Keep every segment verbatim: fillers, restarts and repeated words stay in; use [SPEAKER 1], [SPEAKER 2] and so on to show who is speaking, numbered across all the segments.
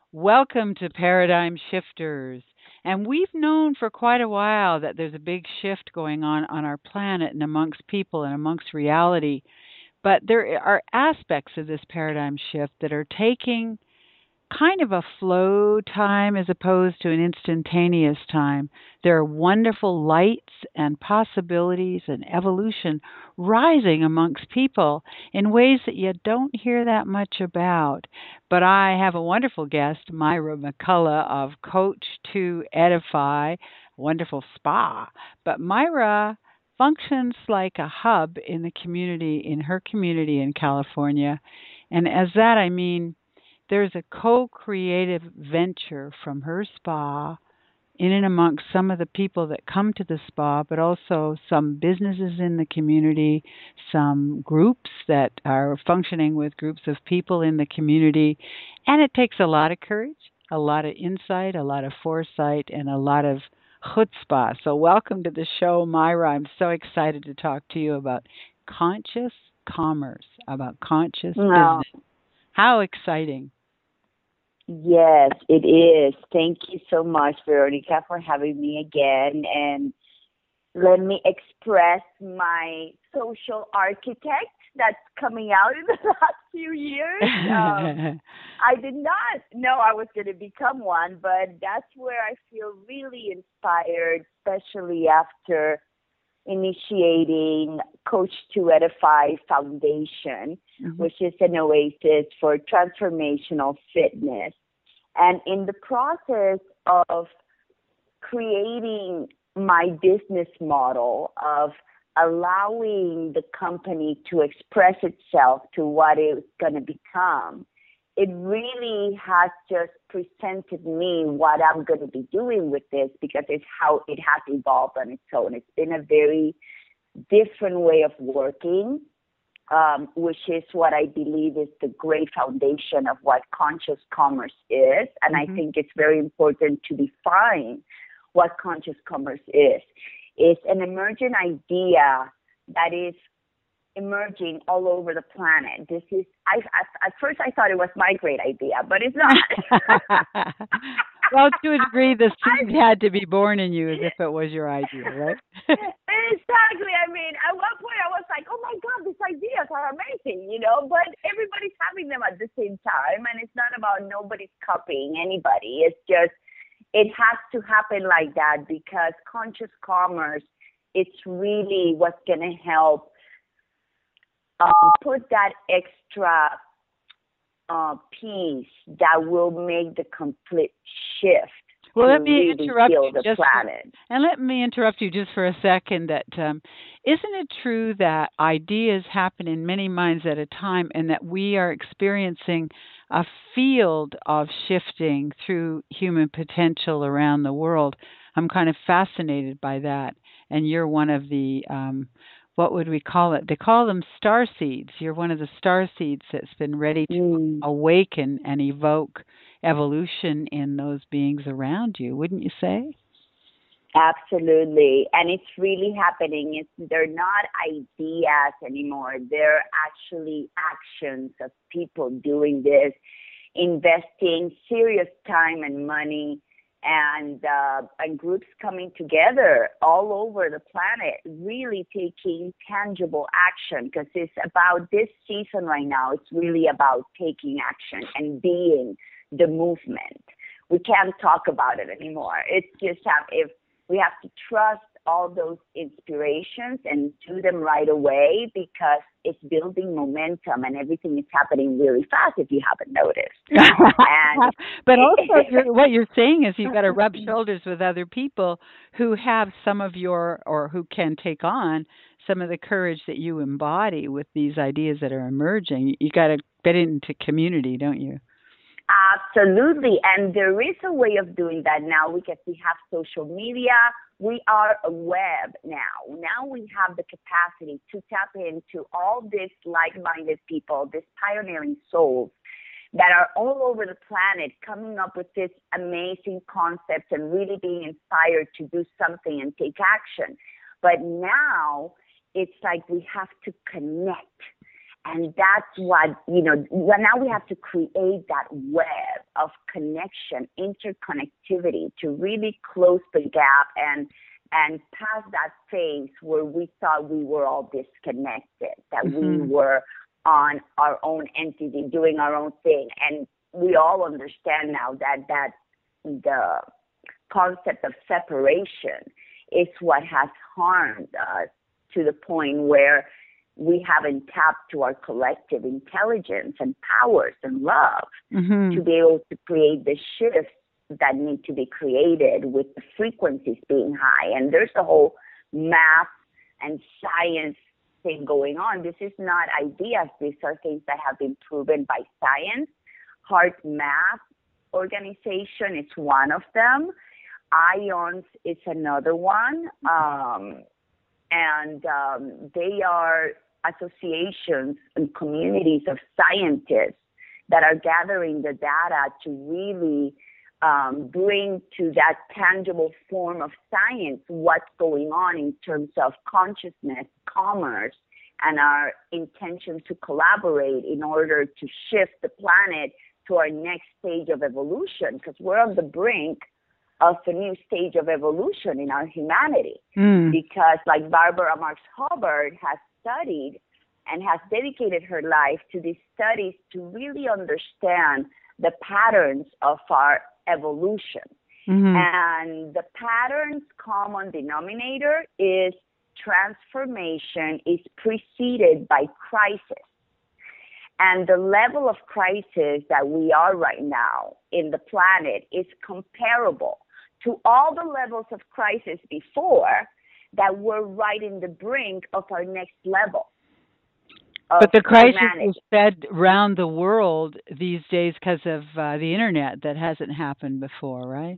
[SPEAKER 1] Welcome to Paradigm Shifters. And we've known for quite a while that there's a big shift going on on our planet and amongst people and amongst reality. But there are aspects of this paradigm shift that are taking kind of a flow time as opposed to an instantaneous time. There are wonderful lights and possibilities and evolution rising amongst people in ways that you don't hear that much about. But I have a wonderful guest, Myra McCullough of Coach to Edify, wonderful spa. But Myra functions like a hub in the community, in her community in California. And as that, I mean, there's a co-creative venture from her spa in and amongst some of the people that come to the spa, but also some businesses in the community, some groups that are functioning with groups of people in the community. And it takes a lot of courage, a lot of insight, a lot of foresight, and a lot of chutzpah. So welcome to the show, Myra. I'm so excited to talk to you about conscious commerce, about conscious
[SPEAKER 2] No,
[SPEAKER 1] business. How exciting.
[SPEAKER 2] yes, it is. Thank you so much, Veronica, for having me again. And let me express my social architect that's coming out in the last few years. Um, I did not know I was going to become one, but that's where I feel really inspired, especially after initiating Coach to Edify Foundation,
[SPEAKER 1] Mhm.
[SPEAKER 2] which is an oasis for transformational fitness. And in the process of creating my business model of allowing the company to express itself to what it's going to become, it really has just presented me what I'm going to be doing with this because it's how it has evolved on its own. It's been a very different way of working, um, which is what I believe is the great foundation of what conscious commerce is. And I
[SPEAKER 1] Mhm.
[SPEAKER 2] think it's very important to define what conscious commerce is. It's an emergent idea that is emerging all over the planet. This is, I, at, at first I thought it was my great idea, but it's not.
[SPEAKER 1] Well, to a degree, the seed
[SPEAKER 2] I,
[SPEAKER 1] had to be born in you as if it was your idea, right?
[SPEAKER 2] exactly. I mean, at one point I was like, oh my God, these ideas are amazing, you know, but everybody's having them at the same time. And it's not about nobody's copying anybody. It's just, it has to happen like that because conscious commerce, it's really what's going to help um, put that extra uh, piece that will make the complete shift
[SPEAKER 1] Well,
[SPEAKER 2] to
[SPEAKER 1] let me
[SPEAKER 2] really
[SPEAKER 1] interrupt
[SPEAKER 2] heal
[SPEAKER 1] you
[SPEAKER 2] the
[SPEAKER 1] just for,
[SPEAKER 2] planet.
[SPEAKER 1] and let me interrupt you just for a second that um, isn't it true that ideas happen in many minds at a time and that we are experiencing a field of shifting through human potential around the world? I'm kind of fascinated by that. And you're one of the, um, what would we call it? They call them star seeds. You're one of the star seeds that's been ready to
[SPEAKER 2] Mm.
[SPEAKER 1] awaken and evoke evolution in those beings around you, wouldn't you say?
[SPEAKER 2] Absolutely. And it's really happening. It's they're not ideas anymore. They're actually actions of people doing this, investing serious time and money and uh, and groups coming together all over the planet, really taking tangible action because it's about this season right now. It's really about taking action and being the movement. We can't talk about it anymore. It's just have if we have to trust all those inspirations and do them right away because it's building momentum and everything is happening really fast if you haven't noticed. And
[SPEAKER 1] But also, you're, what you're saying is you've got to rub shoulders with other people who have some of your, or who can take on some of the courage that you embody with these ideas that are emerging. You got to get into community, don't you?
[SPEAKER 2] Absolutely. And there is a way of doing that now because we have social media. We are a web now. Now we have the capacity to tap into all these like-minded people, these pioneering souls that are all over the planet coming up with this amazing concepts and really being inspired to do something and take action. But now it's like we have to connect And that's what, you know, well, now we have to create that web of connection, interconnectivity to really close the gap and and pass that phase where we thought we were all disconnected, that mm-hmm. we were on our own entity, doing our own thing. And we all understand now that, that the concept of separation is what has harmed us to the point where we haven't tapped to our collective intelligence and powers and love mm-hmm. to be able to create the shifts that need to be created with the frequencies being high. And there's a whole math and science thing going on. This is not ideas. These are things that have been proven by science. Heart Math Organization is one of them. IONS is another one. Um, and um, they are associations and communities of scientists that are gathering the data to really um, bring to that tangible form of science what's going on in terms of consciousness, commerce, and our intention to collaborate in order to shift the planet to our next stage of evolution, because we're on the brink of a new stage of evolution in our humanity. Mm. Because like Barbara Marx Hubbard has studied and has dedicated her life to these studies to really understand the patterns of our evolution. Mm-hmm. And the pattern's common denominator is transformation is preceded by crisis. And the level of crisis that we are right now in the planet is comparable to all the levels of crisis before that we're right in the brink of our next level.
[SPEAKER 1] But the crisis humanity. is spread around the world these days because of uh, the internet. That hasn't happened before, right?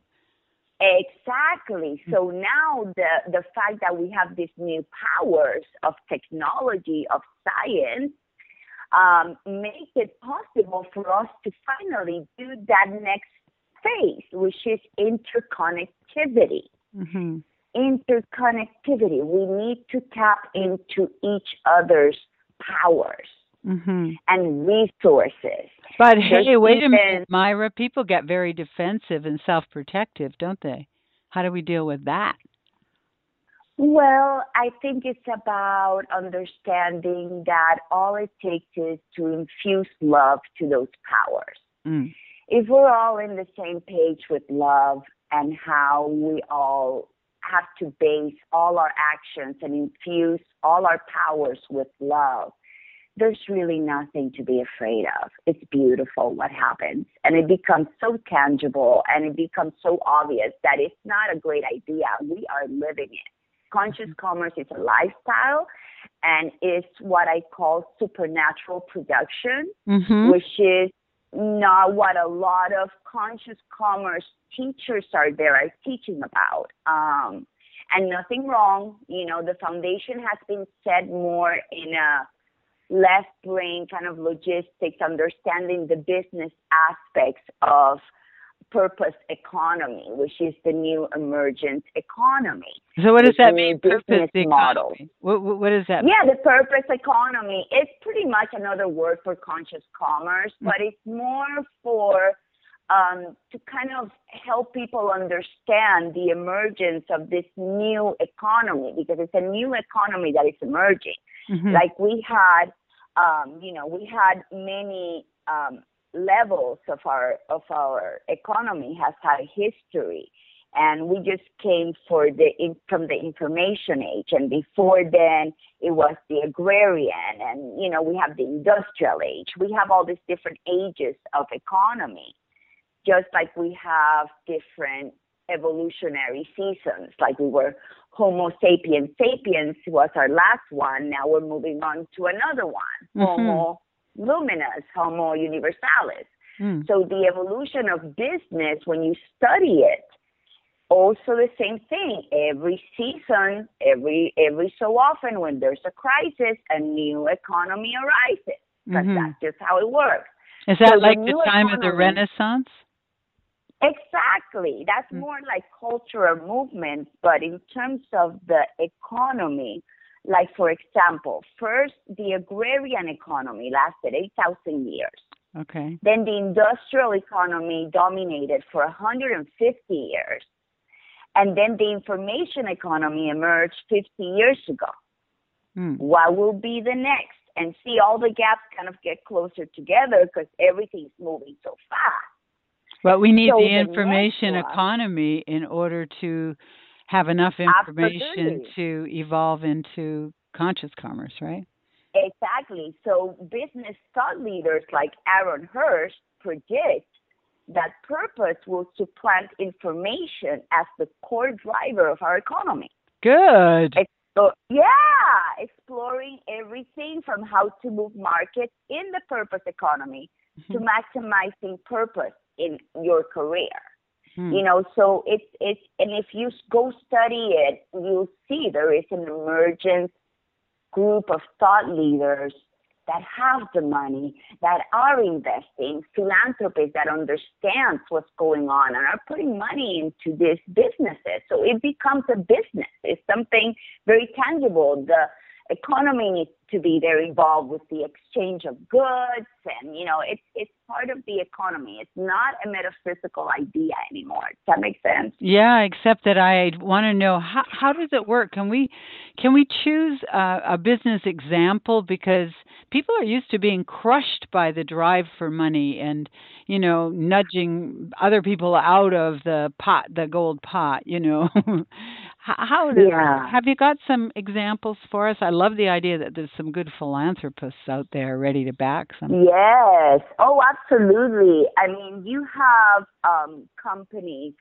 [SPEAKER 2] Exactly. So now the, the fact that we have these new powers of technology, of science, um, make it possible for us to finally do that next phase, which is interconnectivity. Mm-hmm. Interconnectivity. We need to tap into each other's powers mm-hmm. and resources.
[SPEAKER 1] But hey, There's wait even, a minute, Myra. People get very defensive and self-protective, don't they? How do we deal with that?
[SPEAKER 2] Well, I think it's about understanding that all it takes is to infuse love to those powers. Mm. If we're all in the same page with love and how we all have to base all our actions and infuse all our powers with love, there's really nothing to be afraid of. It's beautiful what happens. And it becomes so tangible and it becomes so obvious that it's not a great idea. We are living it. Conscious commerce is a lifestyle and it's what I call supernatural production, mm-hmm. which is not what a lot of conscious commerce teachers are there are teaching about. Um, and nothing wrong. You know, the foundation has been set more in a left brain kind of logistics, understanding the business aspects of purpose economy, which is the new emergent economy.
[SPEAKER 1] So what does that mean, purpose economy? What, what does that
[SPEAKER 2] mean?
[SPEAKER 1] Yeah,
[SPEAKER 2] the purpose economy is pretty much another word for conscious commerce, mm-hmm. but it's more for um, to kind of help people understand the emergence of this new economy, because it's a new economy that is emerging. Mm-hmm. Like we had, um, you know, we had many um, levels of our of our economy has had a history, and we just came for the in, from the information age, and before then it was the agrarian, and you know we have the industrial age. We have all these different ages of economy, just like we have different evolutionary seasons. Like we were Homo sapiens sapiens was our last one. Now we're moving on to another one, mm-hmm. Homo luminous, Homo universalis. Mm. So the evolution of business, when you study it, also the same thing. Every season, every every so often, when there's a crisis, a new economy arises. Because mm-hmm. that's just how it works.
[SPEAKER 1] Is that so like the, the time economy, of the Renaissance?
[SPEAKER 2] Exactly. That's mm. more like cultural movement. But in terms of the economy, Like, for example, first, the agrarian economy lasted eight thousand years.
[SPEAKER 1] Okay.
[SPEAKER 2] Then the industrial economy dominated for one hundred fifty years. And then the information economy emerged fifty years ago.
[SPEAKER 1] Hmm.
[SPEAKER 2] What will be the next? And see, all the gaps kind of get closer together because everything's moving so fast.
[SPEAKER 1] But we need
[SPEAKER 2] So
[SPEAKER 1] the
[SPEAKER 2] the
[SPEAKER 1] information
[SPEAKER 2] next one-
[SPEAKER 1] economy in order to have enough information
[SPEAKER 2] Absolutely.
[SPEAKER 1] to evolve into conscious commerce, right?
[SPEAKER 2] Exactly. So business thought leaders like Aaron Hirsch predict that purpose will supplant information as the core driver of our economy.
[SPEAKER 1] Good.
[SPEAKER 2] So, yeah, exploring everything from how to move markets in the purpose economy
[SPEAKER 1] Mm-hmm.
[SPEAKER 2] to maximizing purpose in your career.
[SPEAKER 1] Hmm.
[SPEAKER 2] You know, so it's, it's, and if you go study it, you'll see there is an emergent group of thought leaders that have the money, that are investing, philanthropists that understand what's going on and are putting money into these businesses. So it becomes a business. It's something very tangible. The economy needs to be very involved with the exchange of goods, and, you know, it's it's part of the economy. It's not a metaphysical idea anymore. Does that make sense?
[SPEAKER 1] Yeah, except that I want to know how how does it work? Can we can we choose a, a business example, because people are used to being crushed by the drive for money and, you know, nudging other people out of the pot, the gold pot. You know, how, how does,
[SPEAKER 2] Yeah.
[SPEAKER 1] have you got some examples for us? I love the idea that there's some good philanthropists out there ready to back some.
[SPEAKER 2] Yes. Oh, absolutely. I mean, you have um, companies,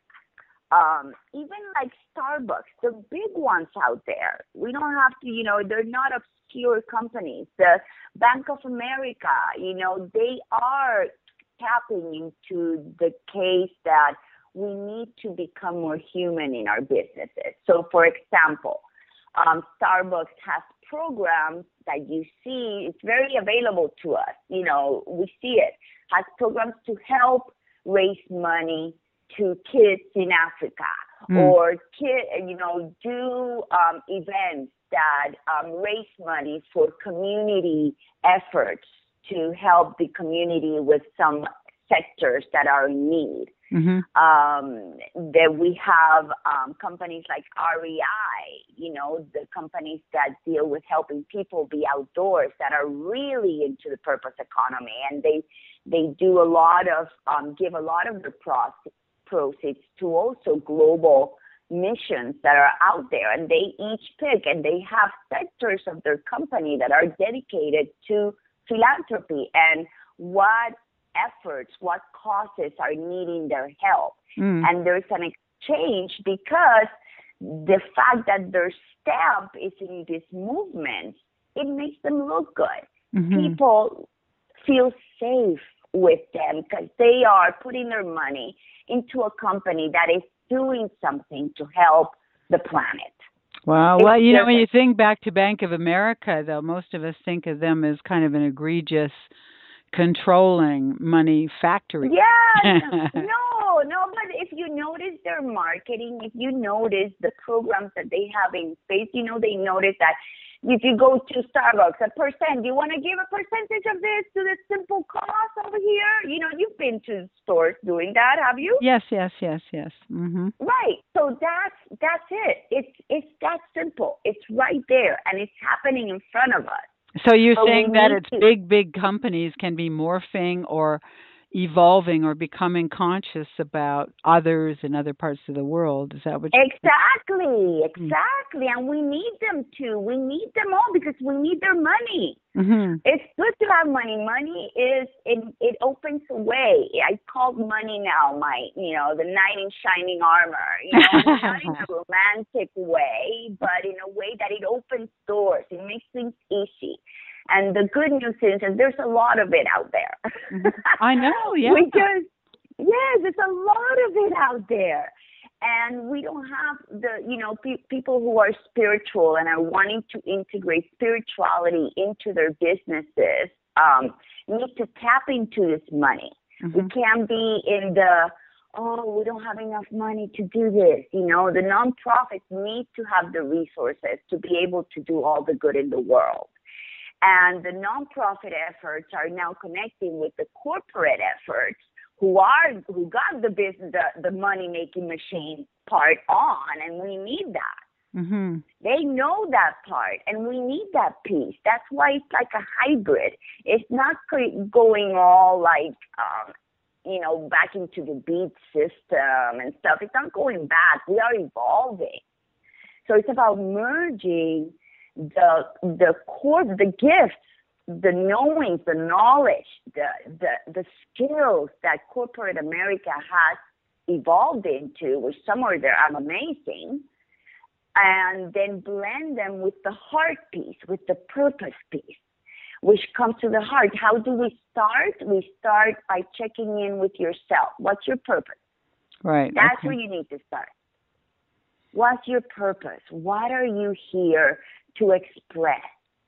[SPEAKER 2] um, even like Starbucks, the big ones out there. We don't have to, you know, they're not obscure companies. The Bank of America, you know, they are tapping into the case that we need to become more human in our businesses. So, for example, um, Starbucks has programs that you see, it's very available to us. You know, we see it, has programs to help raise money to kids in Africa, mm. or kid, you know, do um, events that um, raise money for community efforts to help the community with some sectors that are in need. Mm-hmm. Um, that we have um, companies like R E I, you know, the companies that deal with helping people be outdoors, that are really into the purpose economy, and they they do a lot of um, give a lot of the proceeds to also global missions that are out there, and they each pick and they have sectors of their company that are dedicated to philanthropy and what efforts, what causes are needing their help. Mm. And there's an exchange because the fact that their stamp is in this movement, it makes them look good. Mm-hmm. People feel safe with them because they are putting their money into a company that is doing something to help the planet.
[SPEAKER 1] Wow. It's well, you know, when you think back to Bank of America, though, most of us think of them as kind of an egregious controlling money factory.
[SPEAKER 2] Yeah, no, no, but if you notice their marketing, if you notice the programs that they have in place, you know, they notice that if you go to Starbucks, a percent, you want to give a percentage of this to the simple cost over here? You know, you've been to stores doing that, have you?
[SPEAKER 1] Yes, yes, yes, yes. Mm-hmm.
[SPEAKER 2] Right. So that's that's it. It's it's that simple. It's right there, and it's happening in front of us.
[SPEAKER 1] So you're but saying that it's to, big, big companies can be morphing or evolving or becoming conscious about others in other parts of the world. Is that what you're
[SPEAKER 2] Exactly, exactly. Mm-hmm. And we need them to. We need them all because we need their money. Mm-hmm. It's good to have money. Money is, it, it opens a way. I call money now my, you know, the knight in shining armor. You know, not in a romantic way, but in a way that it opens doors. It makes things easy. And the good news is that there's a lot of it out there.
[SPEAKER 1] I know, yeah.
[SPEAKER 2] We just, yes, there's a lot of it out there. And we don't have the, you know, pe- people who are spiritual and are wanting to integrate spirituality into their businesses um, need to tap into this money. Mm-hmm. We can't be in the oh, we don't have enough money to do this. You know, the nonprofits need to have the resources to be able to do all the good in the world. And the nonprofit efforts are now connecting with the corporate efforts who are who got the business, the, the money making machine part on, and we need that.
[SPEAKER 1] Mm-hmm.
[SPEAKER 2] They know that part, and we need that piece. That's why it's like a hybrid. It's not going all like, um, you know, back into the beat system and stuff. It's not going back. We are evolving. So it's about merging the the core, the gifts, the knowings, the knowledge, the the the skills that corporate America has evolved into, which some of them are amazing, and then blend them with the heart piece, with the purpose piece, which comes to the heart. How do we start? We start by checking in with yourself. What's your purpose?
[SPEAKER 1] Right.
[SPEAKER 2] That's
[SPEAKER 1] okay.
[SPEAKER 2] where you need to start. What's your purpose? What are you here to express?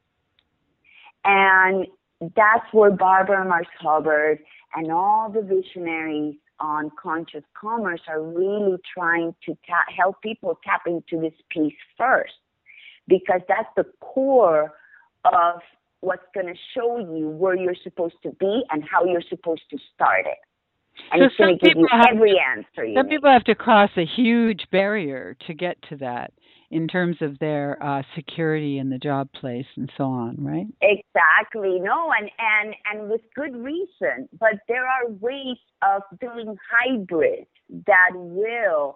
[SPEAKER 2] And that's where Barbara Marx Hubbard and all the visionaries on conscious commerce are really trying to ta- help people tap into this piece first, because that's the core of what's going to show you where you're supposed to be and how you're supposed to start it. And
[SPEAKER 1] so
[SPEAKER 2] it's going to give you every answer you
[SPEAKER 1] Some
[SPEAKER 2] need.
[SPEAKER 1] people have to cross a huge barrier to get to that in terms of their uh, security in the job place and so on, right?
[SPEAKER 2] Exactly. No, and, and, and with good reason. But there are ways of doing hybrids that will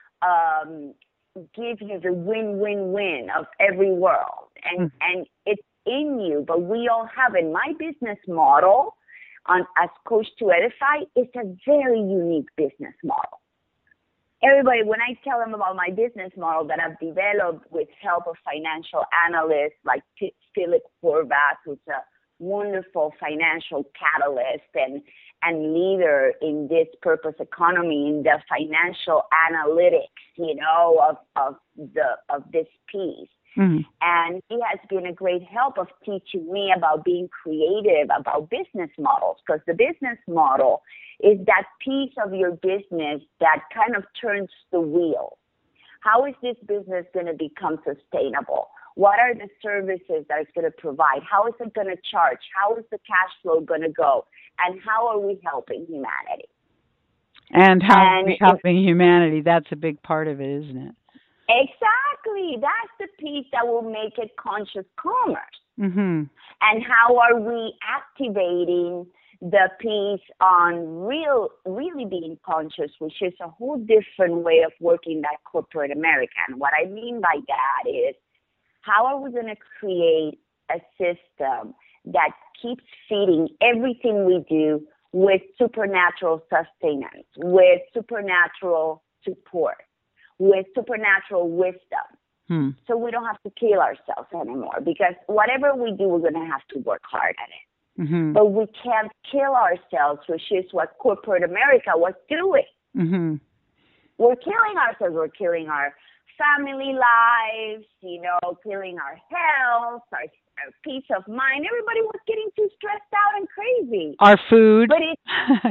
[SPEAKER 2] um, give you the win-win-win of every world. And, mm-hmm. and it's in you, but we all have it. My business model on as Coach to Edify, it's a very unique business model. Everybody, when I tell them about my business model that I've developed with help of financial analysts like T- Philip Horvath, who's a wonderful financial catalyst and, and leader in this purpose economy, in the financial analytics, you know, of, of the of this piece. Mm-hmm. And he has been a great help of teaching me about being creative about business models, because the business model is that piece of your business that kind of turns the wheel. How is this business going to become sustainable? What are the services that it's going to provide? How is it going to charge? How is the cash flow going to go? And how are we helping humanity?
[SPEAKER 1] And how and are we helping humanity? That's a big part of it, isn't it?
[SPEAKER 2] Exactly. That's the piece that will make it conscious commerce.
[SPEAKER 1] Mm-hmm.
[SPEAKER 2] And how are we activating the piece on real, really being conscious, which is a whole different way of working that corporate America. And what I mean by that is, how are we going to create a system that keeps feeding everything we do with supernatural sustenance, with supernatural support, with supernatural wisdom?
[SPEAKER 1] Hmm.
[SPEAKER 2] So we don't have to kill ourselves anymore, because whatever we do, we're going to have to work hard at it.
[SPEAKER 1] Mm-hmm.
[SPEAKER 2] But we can't kill ourselves, which is what corporate America was doing.
[SPEAKER 1] Mm-hmm.
[SPEAKER 2] We're killing ourselves. We're killing our family lives, you know, killing our health, our, our peace of mind. Everybody was getting too stressed out and crazy.
[SPEAKER 1] Our food.
[SPEAKER 2] But it,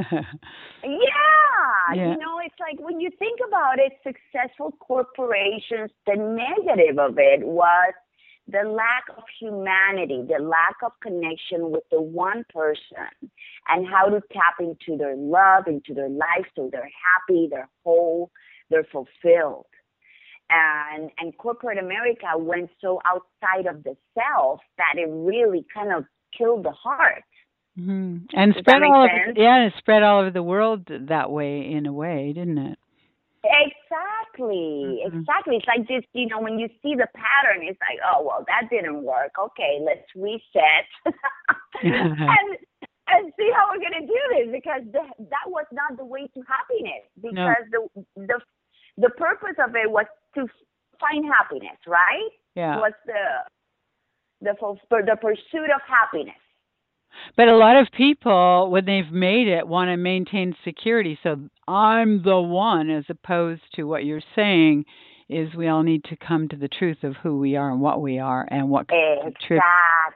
[SPEAKER 2] yeah,
[SPEAKER 1] yeah,
[SPEAKER 2] you know, it's like when you think about it, successful corporations, the negative of it was the lack of humanity, the lack of connection with the one person, and how to tap into their love, into their life, so they're happy, they're whole, they're fulfilled. And and corporate America went so outside of the self that it really kind of killed the heart.
[SPEAKER 1] Mm-hmm. And
[SPEAKER 2] Does
[SPEAKER 1] spread
[SPEAKER 2] that make
[SPEAKER 1] all
[SPEAKER 2] sense?
[SPEAKER 1] Over, yeah, it spread all over the world that way, in a way, didn't it?
[SPEAKER 2] Exactly, mm-hmm. exactly. It's like this, you know, when you see the pattern, it's like, oh, well, that didn't work. Okay, let's reset and and see how we're going to do this, because the, that was not the way to happiness, because no. the the the purpose of it was to find happiness, right?
[SPEAKER 1] Yeah.
[SPEAKER 2] Was the the the pursuit of happiness.
[SPEAKER 1] But a lot of people, when they've made it, want to maintain security. So I'm the one, as opposed to what you're saying is we all need to come to the truth of who we are and what we are and what
[SPEAKER 2] exactly.
[SPEAKER 1] truth.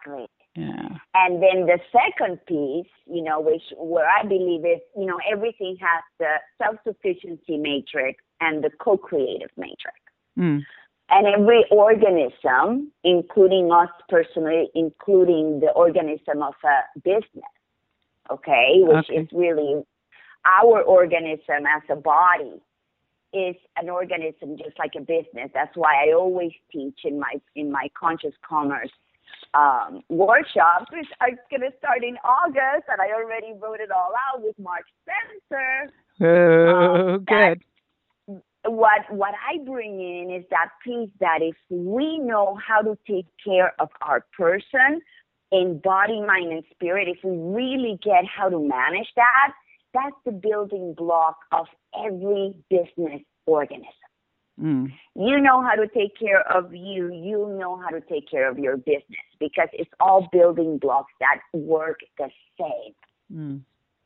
[SPEAKER 1] Yeah.
[SPEAKER 2] And then the second piece, you know, which where I believe is, you know, everything has the self-sufficiency matrix and the co-creative matrix.
[SPEAKER 1] Mm.
[SPEAKER 2] And every organism, including us personally, including the organism of a business, okay, which
[SPEAKER 1] Okay.
[SPEAKER 2] is really our organism as a body, is an organism just like a business. That's why I always teach in my in my conscious commerce um, workshops, which are going to start in August, and I already wrote it all out with Mark Spencer.
[SPEAKER 1] Oh,
[SPEAKER 2] Um,
[SPEAKER 1] good.
[SPEAKER 2] what what I bring in is that piece that if we know how to take care of our person in body, mind, and spirit, if we really get how to manage that, that's the building block of every business organism.
[SPEAKER 1] Mm.
[SPEAKER 2] You know how to take care of you, you know how to take care of your business, because it's all building blocks that work the same.
[SPEAKER 1] Mm.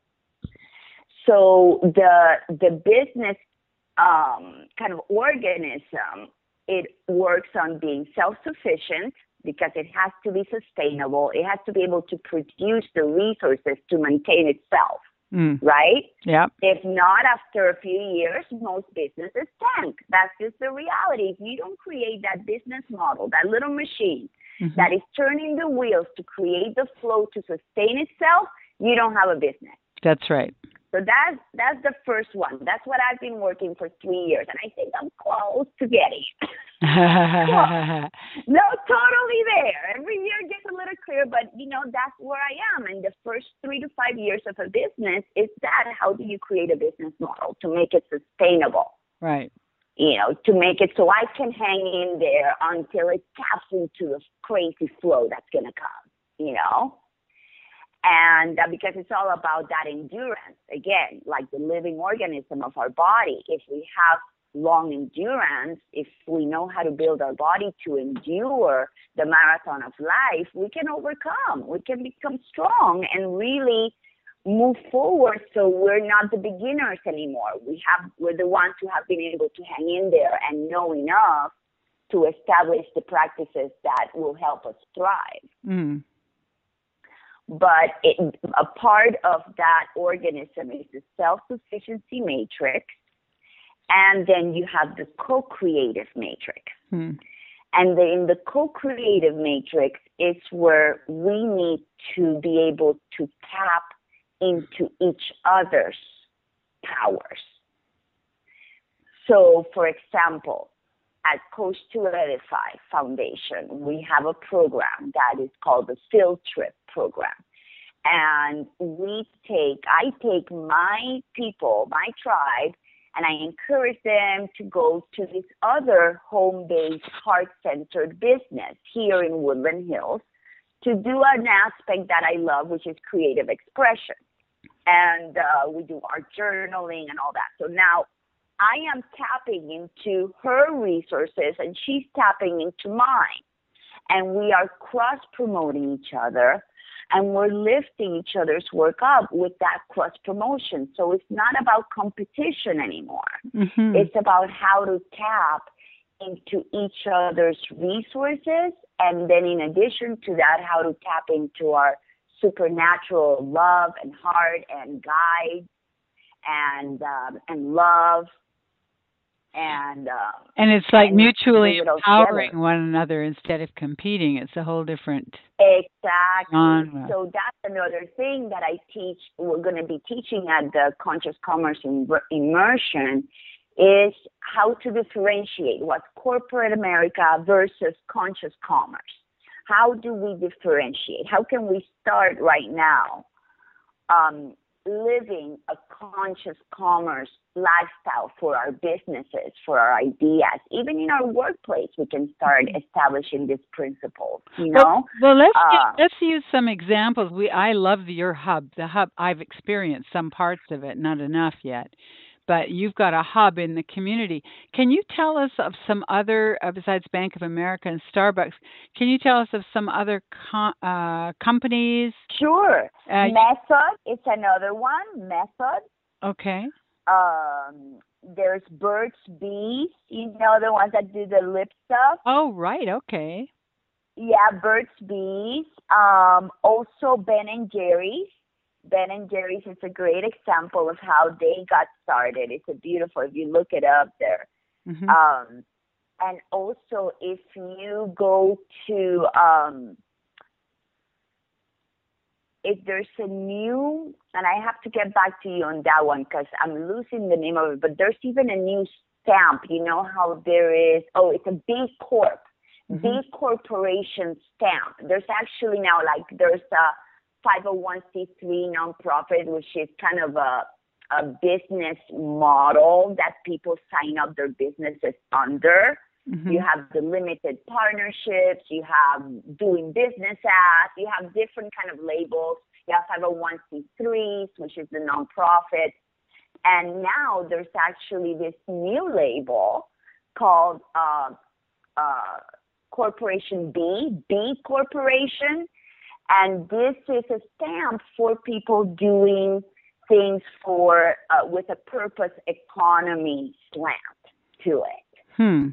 [SPEAKER 2] So the the business um, kind of organism, it works on being self-sufficient because it has to be sustainable. It has to be able to produce the resources to maintain itself.
[SPEAKER 1] Mm.
[SPEAKER 2] Right?
[SPEAKER 1] Yeah.
[SPEAKER 2] If not, after a few years, most businesses tank. That's just the reality. If you don't create that business model, that little machine mm-hmm. that is turning the wheels to create the flow to sustain itself, you don't have a business.
[SPEAKER 1] That's right.
[SPEAKER 2] So that's, that's the first one. That's what I've been working for three years, and I think I'm close to getting it. No, totally there. Every year gets a little clearer, but, you know, that's where I am. And the first three to five years of a business is that how do you create a business model to make it sustainable?
[SPEAKER 1] Right.
[SPEAKER 2] You know, to make it so I can hang in there until it taps into the crazy flow that's going to come, you know? And uh, because it's all about that endurance, again, like the living organism of our body. If we have long endurance, if we know how to build our body to endure the marathon of life, we can overcome. We can become strong and really move forward. So we're not the beginners anymore. We have we're the ones who have been able to hang in there and know enough to establish the practices that will help us thrive.
[SPEAKER 1] Mm.
[SPEAKER 2] But it, a part of that organism is the self-sufficiency matrix, and then you have the co-creative matrix. Hmm. And the, in the co-creative matrix, it's where we need to be able to tap into each other's powers. So, for example, at Coach to Edify Foundation, we have a program that is called the Field Trip Program. And we take, I take my people, my tribe, and I encourage them to go to this other home-based, heart-centered business here in Woodland Hills to do an aspect that I love, which is creative expression. And uh, we do our journaling and all that. So now I am tapping into her resources, and she's tapping into mine. And we are cross-promoting each other, and we're lifting each other's work up with that cross-promotion. So it's not about competition anymore. Mm-hmm. It's about how to tap into each other's resources, and then in addition to that, how to tap into our supernatural love and heart and guide and um, and love. And uh,
[SPEAKER 1] and it's like
[SPEAKER 2] and
[SPEAKER 1] mutually empowering together. One another instead of competing. It's a whole different
[SPEAKER 2] exactly.
[SPEAKER 1] genre.
[SPEAKER 2] So that's another thing that I teach. We're going to be teaching at the Conscious Commerce Immersion is how to differentiate what's corporate America versus conscious commerce. How do we differentiate? How can we start right now um, living a conscious commerce lifestyle for our businesses, for our ideas? Even in our workplace, we can start establishing these principles, you know?
[SPEAKER 1] Well, well let's,
[SPEAKER 2] uh,
[SPEAKER 1] let's use some examples. We I love your hub. The hub, I've experienced some parts of it, not enough yet. But you've got a hub in the community. Can you tell us of some other, uh, besides Bank of America and Starbucks, can you tell us of some other com- uh, companies?
[SPEAKER 2] Sure. Uh, Method is another one. Method.
[SPEAKER 1] Okay.
[SPEAKER 2] Um, there's Burt's Bees, you know, the ones that do the lip stuff.
[SPEAKER 1] Oh, right. Okay.
[SPEAKER 2] Yeah, Burt's Bees. Um, also Ben and Jerry's. Ben and Jerry's is a great example of how they got started. It's a beautiful, if you look it up there.
[SPEAKER 1] Mm-hmm.
[SPEAKER 2] Um, and also, if you go to, um, if there's a new, and I have to get back to you on that one because I'm losing the name of it, but there's even a new stamp. You know how there is, oh, it's a B Corp,
[SPEAKER 1] Mm-hmm.
[SPEAKER 2] B Corporation stamp. There's actually now like, there's a five oh one c three nonprofit, which is kind of a, a business model that people sign up their businesses under.
[SPEAKER 1] Mm-hmm.
[SPEAKER 2] You have the limited partnerships, you have doing business as, you have different kind of labels. You have five oh one c threes, which is the nonprofit. And now there's actually this new label called uh, uh, Corporation B, B Corporation. And this is a stamp for people doing things for uh, with a purpose economy slant to it.
[SPEAKER 1] Hmm.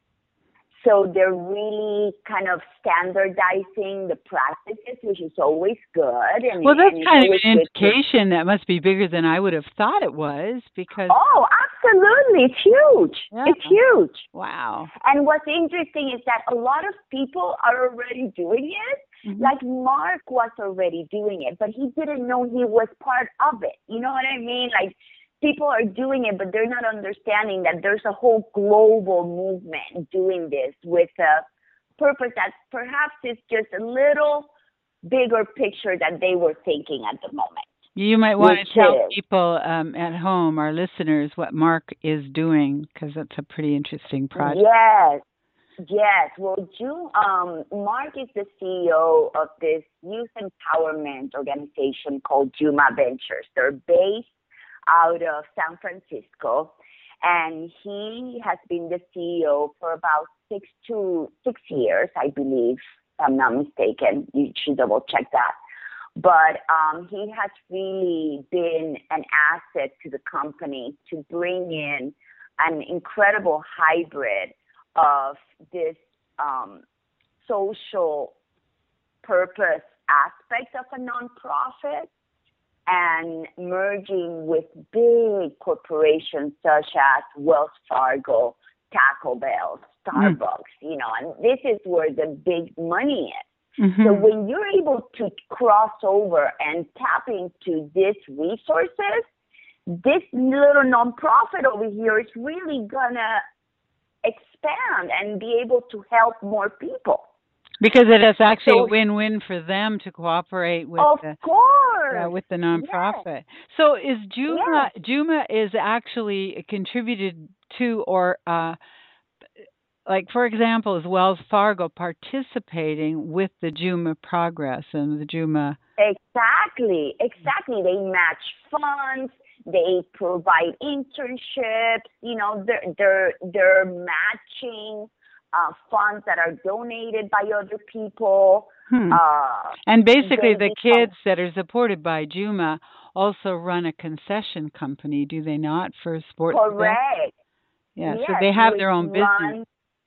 [SPEAKER 2] So they're really kind of standardizing the practices, which is always good. And,
[SPEAKER 1] well, that's
[SPEAKER 2] and
[SPEAKER 1] kind of an
[SPEAKER 2] good.
[SPEAKER 1] indication that must be bigger than I would have thought it was because...
[SPEAKER 2] Oh, absolutely. It's huge.
[SPEAKER 1] Yeah.
[SPEAKER 2] It's huge.
[SPEAKER 1] Wow.
[SPEAKER 2] And what's interesting is that a lot of people are already doing it. Mm-hmm. Like Mark was already doing it, but he didn't know he was part of it. You know what I mean? Like, people are doing it, but they're not understanding that there's a whole global movement doing this with a purpose that perhaps is just a little bigger picture that they were thinking at the moment.
[SPEAKER 1] You might want
[SPEAKER 2] Which
[SPEAKER 1] to tell
[SPEAKER 2] is,
[SPEAKER 1] people um, at home, our listeners, what Mark is doing, because that's a pretty interesting project.
[SPEAKER 2] Yes, yes. Well, Ju, um, Mark is the C E O of this youth empowerment organization called Juma Ventures. They're based out of San Francisco, and he has been the C E O for about six to six years, I believe, if I'm not mistaken. You should double check that. But um, he has really been an asset to the company to bring in an incredible hybrid of this um, social purpose aspect of a nonprofit and merging with big corporations such as Wells Fargo, Taco Bell, Starbucks, mm. you know, and this is where the big money is. Mm-hmm. So when you're able to cross over and tap into these resources, this little nonprofit over here is really going to expand and be able to help more people.
[SPEAKER 1] Because it is actually so, a win-win for them to cooperate with
[SPEAKER 2] of
[SPEAKER 1] the,
[SPEAKER 2] course.
[SPEAKER 1] Uh, with the nonprofit.
[SPEAKER 2] Yes.
[SPEAKER 1] So is Juma,
[SPEAKER 2] yes.
[SPEAKER 1] Juma is actually contributed to or, uh, like, for example, is Wells Fargo participating with the Juma Progress and the Juma?
[SPEAKER 2] Exactly, exactly. They match funds. They provide internships. You know, they're, they're, they're matching Uh, funds that are donated by other people.
[SPEAKER 1] Hmm.
[SPEAKER 2] Uh,
[SPEAKER 1] and basically the become, kids that are supported by Juma also run a concession company, do they not, for sports?
[SPEAKER 2] Correct.
[SPEAKER 1] Yeah,
[SPEAKER 2] yes,
[SPEAKER 1] so they have their own business.
[SPEAKER 2] Run,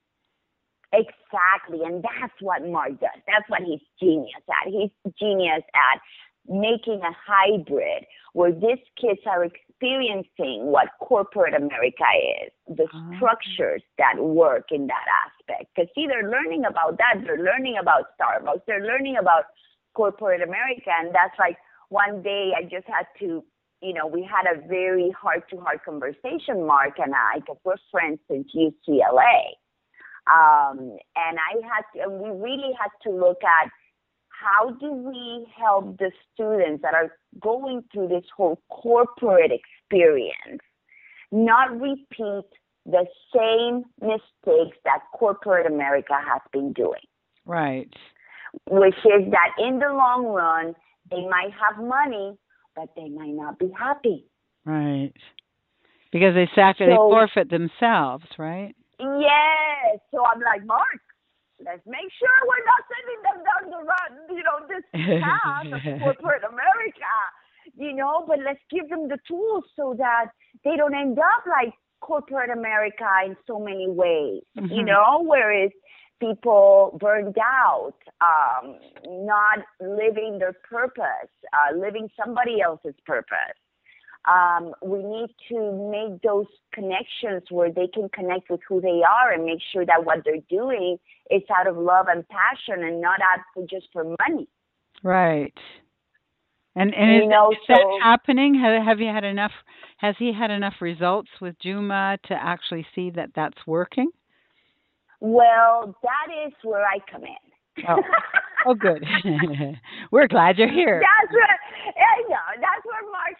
[SPEAKER 2] exactly, and that's what Mark does. That's what he's genius at. He's genius at making a hybrid where these kids are experiencing what corporate America is, the oh. structures that work in that aspect. Because see, they're learning about that. They're learning about Starbucks. They're learning about corporate America. And that's like one day I just had to, you know, we had a very heart-to-heart conversation, Mark and I, because we're friends since U C L A. Um, and I had to, and we really had to look at how do we help the students that are going through this whole corporate experience not repeat the same mistakes that corporate America has been doing?
[SPEAKER 1] Right.
[SPEAKER 2] Which is that in the long run, they might have money, but they might not be happy.
[SPEAKER 1] Right. Because they sacrifice, so, they forfeit themselves, right?
[SPEAKER 2] Yes. So I'm like, Mark, let's make sure we're not sending them down the run, you know, this path of corporate America, you know, but let's give them the tools so that they don't end up like corporate America in so many ways, mm-hmm. you know, whereas people burned out, um, not living their purpose, uh, living somebody else's purpose. Um, we need to make those connections where they can connect with who they are and make sure that what they're doing is out of love and passion and not out for just for money.
[SPEAKER 1] Right. And and is,
[SPEAKER 2] you know,
[SPEAKER 1] is
[SPEAKER 2] so,
[SPEAKER 1] that happening? Have, have you had enough? Has he had enough results with Juma to actually see that that's working?
[SPEAKER 2] Well, that is where I come in.
[SPEAKER 1] Oh, oh good. We're glad you're here.
[SPEAKER 2] That's where I know. That's where Mark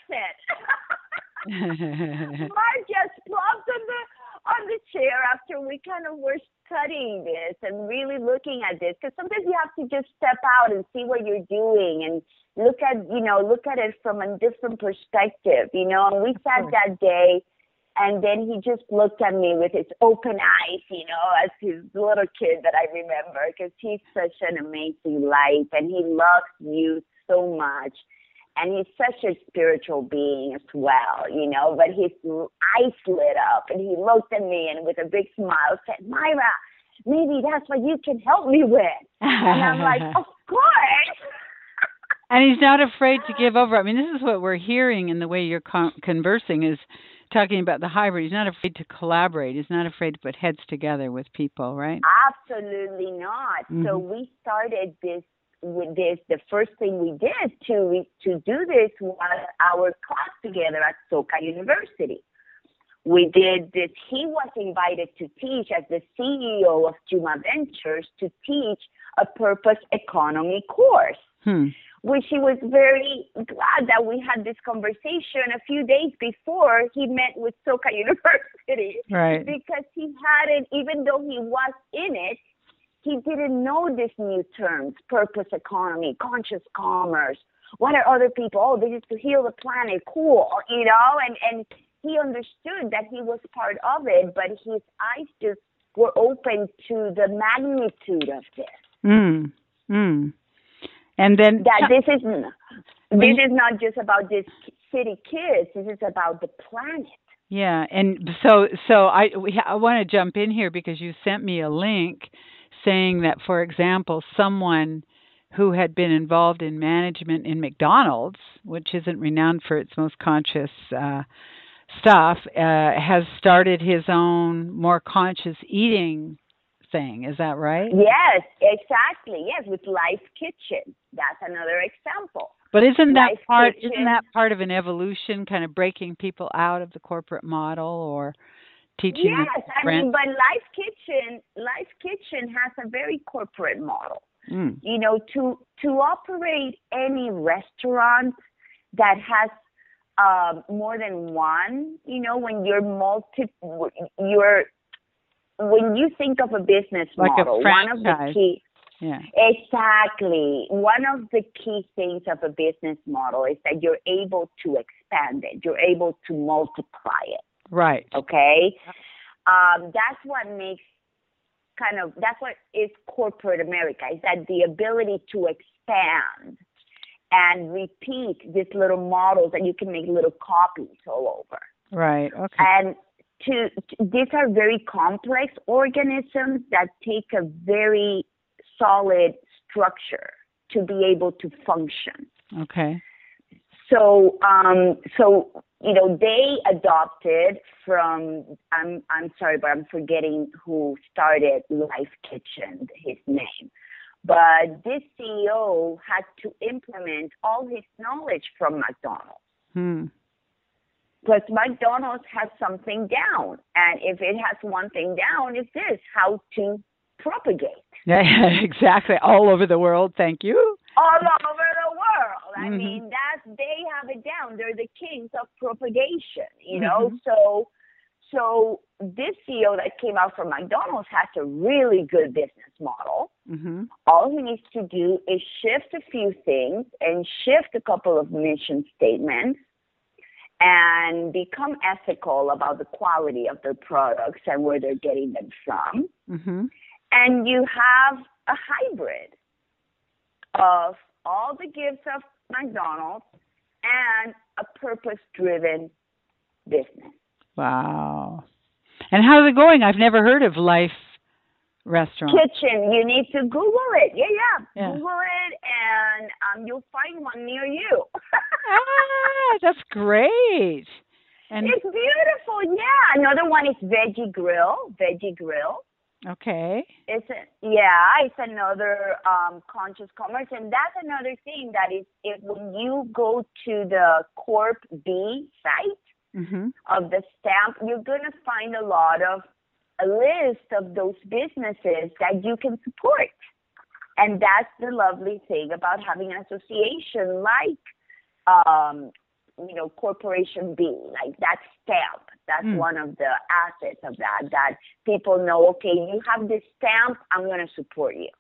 [SPEAKER 2] said. Mark just plopped on the on the chair after we kind of were studying this and really looking at this, because sometimes you have to just step out and see what you're doing and look at you know look at it from a different perspective, you know. And we sat that day. And then he just looked at me with his open eyes, you know, as his little kid that I remember, because he's such an amazing light and he loves you so much. And he's such a spiritual being as well, you know, but his eyes lit up and he looked at me and with a big smile said, Myra, maybe that's what you can help me with. And I'm like, of course.
[SPEAKER 1] And he's not afraid to give over. I mean, this is what we're hearing in the way you're con- conversing is talking about the hybrid. He's not afraid to collaborate. He's not afraid to put heads together with people, right?
[SPEAKER 2] Absolutely not.
[SPEAKER 1] Mm-hmm.
[SPEAKER 2] So we started this with this. The first thing we did to to do this was our class together at SoCa University. We did this. He was invited to teach as the C E O of Juma Ventures to teach a purpose economy course.
[SPEAKER 1] Hmm.
[SPEAKER 2] Which he was very glad that we had this conversation a few days before he met with SoCa University.
[SPEAKER 1] Right.
[SPEAKER 2] Because he hadn't, even though he was in it, he didn't know these new terms, purpose economy, conscious commerce. What are other people? Oh, this is to heal the planet. Cool. You know, and, and he understood that he was part of it, but his eyes just were open to the magnitude of this.
[SPEAKER 1] Mm. Mm. And then
[SPEAKER 2] that this is this is not just about these city kids. This is about the planet.
[SPEAKER 1] Yeah, and so so I we, I want to jump in here because you sent me a link saying that, for example, someone who had been involved in management in McDonald's, which isn't renowned for its most conscious uh, stuff, uh, has started his own more conscious eating thing. Is that right?
[SPEAKER 2] Yes, exactly. Yes, with Life Kitchen. That's another example.
[SPEAKER 1] But isn't that
[SPEAKER 2] Life
[SPEAKER 1] part
[SPEAKER 2] Kitchen.
[SPEAKER 1] isn't that part of an evolution, kind of breaking people out of the corporate model or teaching
[SPEAKER 2] Yes,
[SPEAKER 1] them
[SPEAKER 2] I mean, but Life Kitchen, Life Kitchen has a very corporate model.
[SPEAKER 1] Mm.
[SPEAKER 2] You know, to to operate any restaurant that has um, more than one, you know, when you're multi, you're when you think of a business
[SPEAKER 1] like
[SPEAKER 2] model,
[SPEAKER 1] a
[SPEAKER 2] one of the key,
[SPEAKER 1] yeah,
[SPEAKER 2] exactly, one of the key things of a business model is that you're able to expand it, you're able to multiply it.
[SPEAKER 1] Right.
[SPEAKER 2] Okay, um, that's what makes kind of that's what is corporate America, is that the ability to expand and repeat these little models that you can make little copies all over.
[SPEAKER 1] Right. Okay.
[SPEAKER 2] And To, to, these are very complex organisms that take a very solid structure to be able to function.
[SPEAKER 1] Okay.
[SPEAKER 2] So, um, so you know, they adopted from. I'm I'm sorry, but I'm forgetting who started Life Kitchen, his name. But this C E O had to implement all his knowledge from McDonald's.
[SPEAKER 1] Hmm.
[SPEAKER 2] Because McDonald's has something down. And if it has one thing down, it's this, how to propagate.
[SPEAKER 1] Yeah, exactly. All over the world. Thank you.
[SPEAKER 2] All over the world. I
[SPEAKER 1] Mm-hmm.
[SPEAKER 2] mean, that's, they have it down. They're the kings of propagation, you know?
[SPEAKER 1] Mm-hmm.
[SPEAKER 2] So, so this C E O that came out from McDonald's has a really good business model.
[SPEAKER 1] Mm-hmm.
[SPEAKER 2] All he needs to do is shift a few things and shift a couple of mission statements and become ethical about the quality of their products and where they're getting them from.
[SPEAKER 1] Mm-hmm.
[SPEAKER 2] And you have a hybrid of all the gifts of McDonald's and a purpose-driven business.
[SPEAKER 1] Wow. And how's it going? I've never heard of Life restaurant.
[SPEAKER 2] Kitchen. You need to Google it. Yeah, yeah.
[SPEAKER 1] Yeah.
[SPEAKER 2] Google it, and um, you'll find one near you.
[SPEAKER 1] Ah, that's great. And
[SPEAKER 2] It's beautiful. Yeah. Another one is Veggie Grill. Veggie Grill.
[SPEAKER 1] okay.
[SPEAKER 2] It's a, yeah, it's another um, conscious commerce, and that's another thing that is if when you go to the Corp B site
[SPEAKER 1] Mhm.
[SPEAKER 2] of the stamp, you're gonna find a lot of a list of those businesses that you can support, and that's the lovely thing about having an association like um, you know Corporation B, like that stamp. That's
[SPEAKER 1] Mm.
[SPEAKER 2] one of the assets of that, that people know, okay, you have this stamp, I'm going to support you.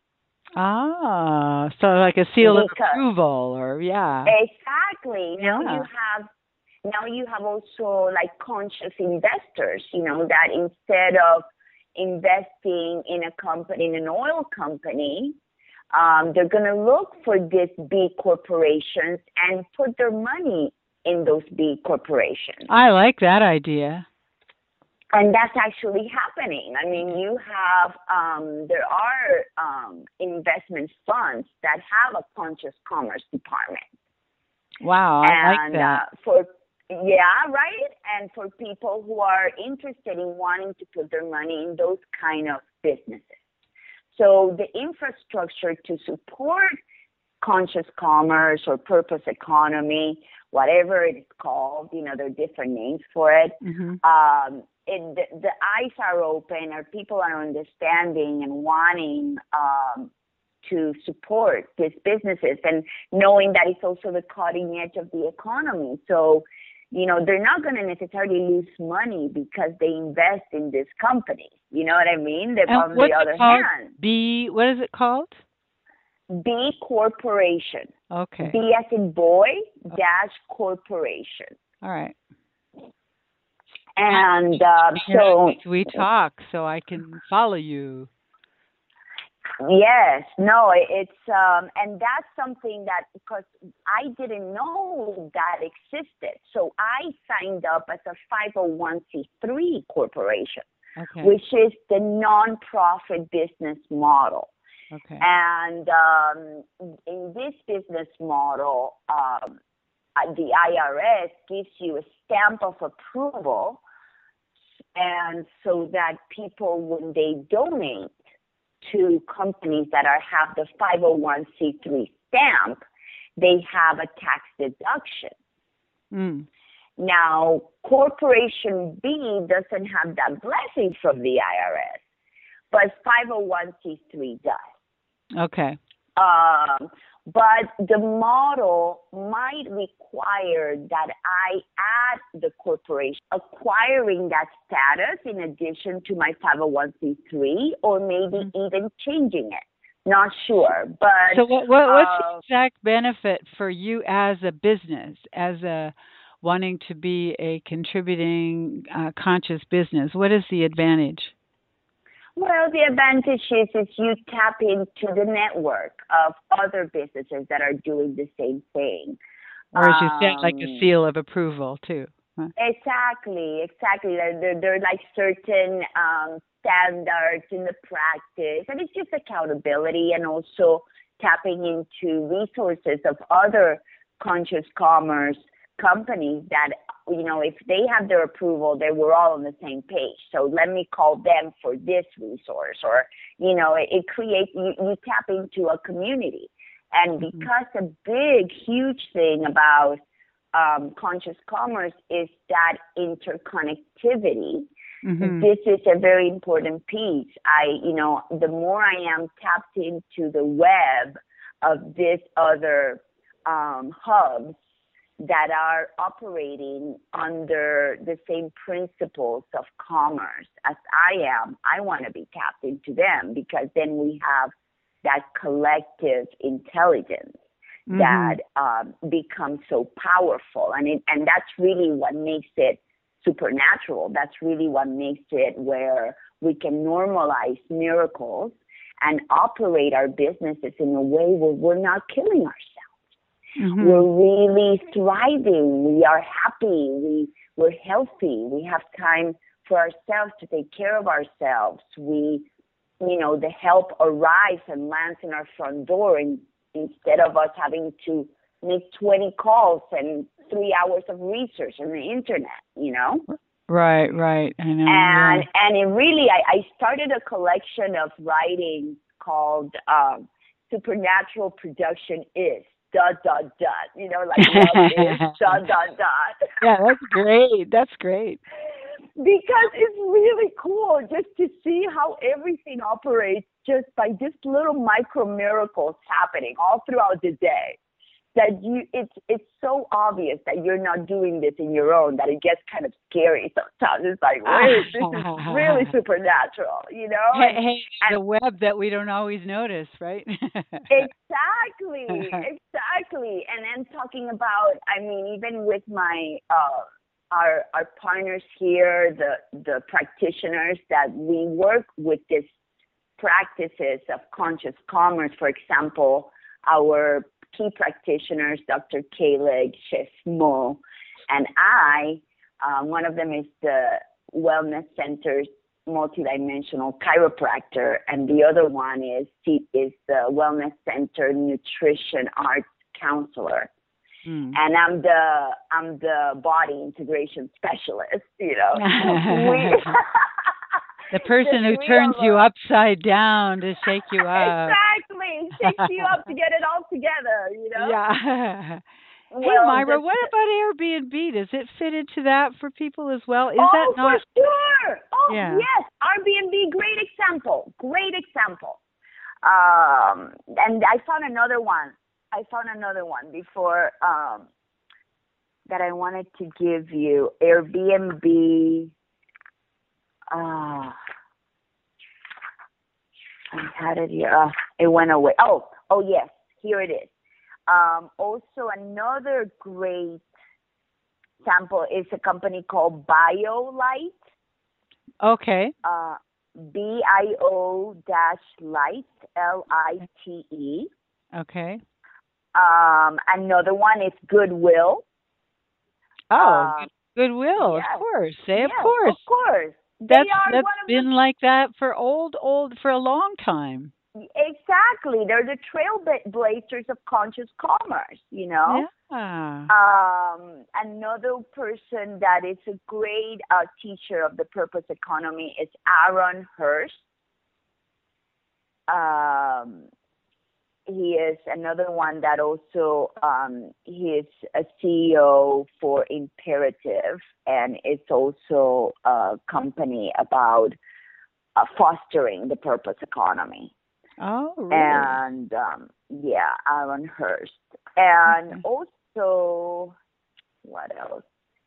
[SPEAKER 1] Ah, so like a seal of
[SPEAKER 2] Because,
[SPEAKER 1] approval, or yeah.
[SPEAKER 2] exactly. Now
[SPEAKER 1] Yeah.
[SPEAKER 2] you have, now you have also like conscious investors, you know, that instead of investing in a company, in an oil company, um, they're going to look for these B corporations and put their money in those B corporations.
[SPEAKER 1] I like that idea.
[SPEAKER 2] And that's actually happening. I mean, you have, um, there are um, investment funds that have a conscious commerce department.
[SPEAKER 1] Wow, I
[SPEAKER 2] and
[SPEAKER 1] like that.
[SPEAKER 2] uh, for, yeah, right? And for people who are interested in wanting to put their money in those kind of businesses. So the infrastructure to support conscious commerce or purpose economy, whatever it is called, you know, there are different names for it.
[SPEAKER 1] Mhm.
[SPEAKER 2] Um, it the, the eyes are open, or people are understanding and wanting um, to support these businesses, and knowing that it's also the cutting edge of the economy. So, you know, they're not going to necessarily lose money because they invest in this company. You know what I mean? They,
[SPEAKER 1] And
[SPEAKER 2] on
[SPEAKER 1] what's
[SPEAKER 2] the
[SPEAKER 1] it
[SPEAKER 2] other
[SPEAKER 1] called?
[SPEAKER 2] hand,
[SPEAKER 1] B. What is it called?
[SPEAKER 2] B Corporation.
[SPEAKER 1] Okay.
[SPEAKER 2] B as in boy, dash corporation.
[SPEAKER 1] All right.
[SPEAKER 2] And uh, so,
[SPEAKER 1] we talk, so I can follow you.
[SPEAKER 2] yes, no, it's, um, and that's something that, because I didn't know that existed. So I signed up as a five oh one c three corporation,
[SPEAKER 1] Okay.
[SPEAKER 2] which is the nonprofit business model.
[SPEAKER 1] Okay.
[SPEAKER 2] And um, in this business model, um, the I R S gives you a stamp of approval, and so that people, when they donate to companies that are have the five oh one c three stamp, they have a tax deduction.
[SPEAKER 1] Mm.
[SPEAKER 2] Now, Corporation B doesn't have that blessing from the I R S, but five oh one c three does.
[SPEAKER 1] Okay.
[SPEAKER 2] Um, but the model might require that I add the corporation acquiring that status in addition to my five oh one c three, or maybe mm-hmm. even changing it. Not sure. But
[SPEAKER 1] so what, what what's
[SPEAKER 2] uh,
[SPEAKER 1] the exact benefit for you as a business, as a wanting to be a contributing uh, conscious business? What is the advantage?
[SPEAKER 2] Well, the advantage is, is you tap into the network of other businesses that are doing the same thing.
[SPEAKER 1] Or as you said,
[SPEAKER 2] um,
[SPEAKER 1] like a seal of approval, too. Huh?
[SPEAKER 2] Exactly, exactly. There, there are like certain um, standards in the practice, and it's just accountability, and also tapping into resources of other conscious commerce companies that, you know, if they have their approval, they were all on the same page. So let me call them for this resource, or, you know, it, it creates, you, you tap into a community. And because a big, huge thing about um, conscious commerce is that interconnectivity, mm-hmm. this is a very important piece. I, you know, the more I am tapped into the web of this other um, hubs, that are operating under the same principles of commerce as I am, I want to be tapped into them, because then we have that collective intelligence mm-hmm. that um, becomes so powerful. And it, and that's really what makes it supernatural. That's really what makes it where we can normalize miracles and operate our businesses in a way where we're not killing ourselves. Mm-hmm. We're really thriving. We are happy. We, we're healthy. We have time for ourselves to take care of ourselves. We you know, the help arrives and lands in our front door, and instead of us having to make twenty calls and three hours of research on the internet, you know?
[SPEAKER 1] Right, right. I know.
[SPEAKER 2] And
[SPEAKER 1] yeah.
[SPEAKER 2] and it really, I, I started a collection of writings called um, Supernatural Production Is, dot, dot, dot. You know, like love is, dot, dot, dot.
[SPEAKER 1] Yeah, that's great. That's great.
[SPEAKER 2] Because it's really cool just to see how everything operates just by just little micro miracles happening all throughout the day. That you, it's it's so obvious that you're not doing this in your own that it gets kind of scary sometimes. It's like, wait, this is really supernatural, you know?
[SPEAKER 1] Hey,
[SPEAKER 2] and,
[SPEAKER 1] hey
[SPEAKER 2] and
[SPEAKER 1] the web that we don't always notice, right?
[SPEAKER 2] Exactly, exactly. And then talking about, I mean, even with my uh, our our partners here, the the practitioners that we work with, these practices of conscious commerce. For example, our key practitioners, Doctor Kaelig, Chef Mo, and I, um, one of them is the Wellness Center's multidimensional chiropractor, and the other one is is the Wellness Center Nutrition Arts counselor. Mm. And I'm the I'm the body integration specialist, you know. we,
[SPEAKER 1] the person who turns you upside down to shake you up.
[SPEAKER 2] Exactly. Shakes you up to get it all together, you know?
[SPEAKER 1] Yeah.
[SPEAKER 2] Well,
[SPEAKER 1] hey, Myra, what about Airbnb? Does it fit into that for people as well? Is
[SPEAKER 2] oh,
[SPEAKER 1] that not?
[SPEAKER 2] for sure. Oh,
[SPEAKER 1] yeah.
[SPEAKER 2] yes. Airbnb, great example. Great example. Um, and I found another one. I found another one before um, that I wanted to give you. Airbnb. Uh, I had it here. Uh, it went away. Oh, oh yes, here it is. Um, also, another great sample is a company called BioLite.
[SPEAKER 1] Okay.
[SPEAKER 2] Uh, B I O dash Light, L I T E.
[SPEAKER 1] Okay.
[SPEAKER 2] Um, another one is Goodwill.
[SPEAKER 1] Oh,
[SPEAKER 2] uh,
[SPEAKER 1] Goodwill,
[SPEAKER 2] yes.
[SPEAKER 1] of course. Say,
[SPEAKER 2] yes,
[SPEAKER 1] of course.
[SPEAKER 2] Of course.
[SPEAKER 1] That's, that's been the, like that for old, old, for a long time.
[SPEAKER 2] Exactly. They're the trailblazers of conscious commerce, you know?
[SPEAKER 1] Yeah.
[SPEAKER 2] Um, another person that is a great uh, teacher of the purpose economy is Aaron Hurst. Um, he is another one that also, um, he is a C E O for Imperative, and it's also a company about uh, fostering the purpose economy.
[SPEAKER 1] Oh, really?
[SPEAKER 2] And, um, yeah, Aaron Hurst. And okay. also, what else?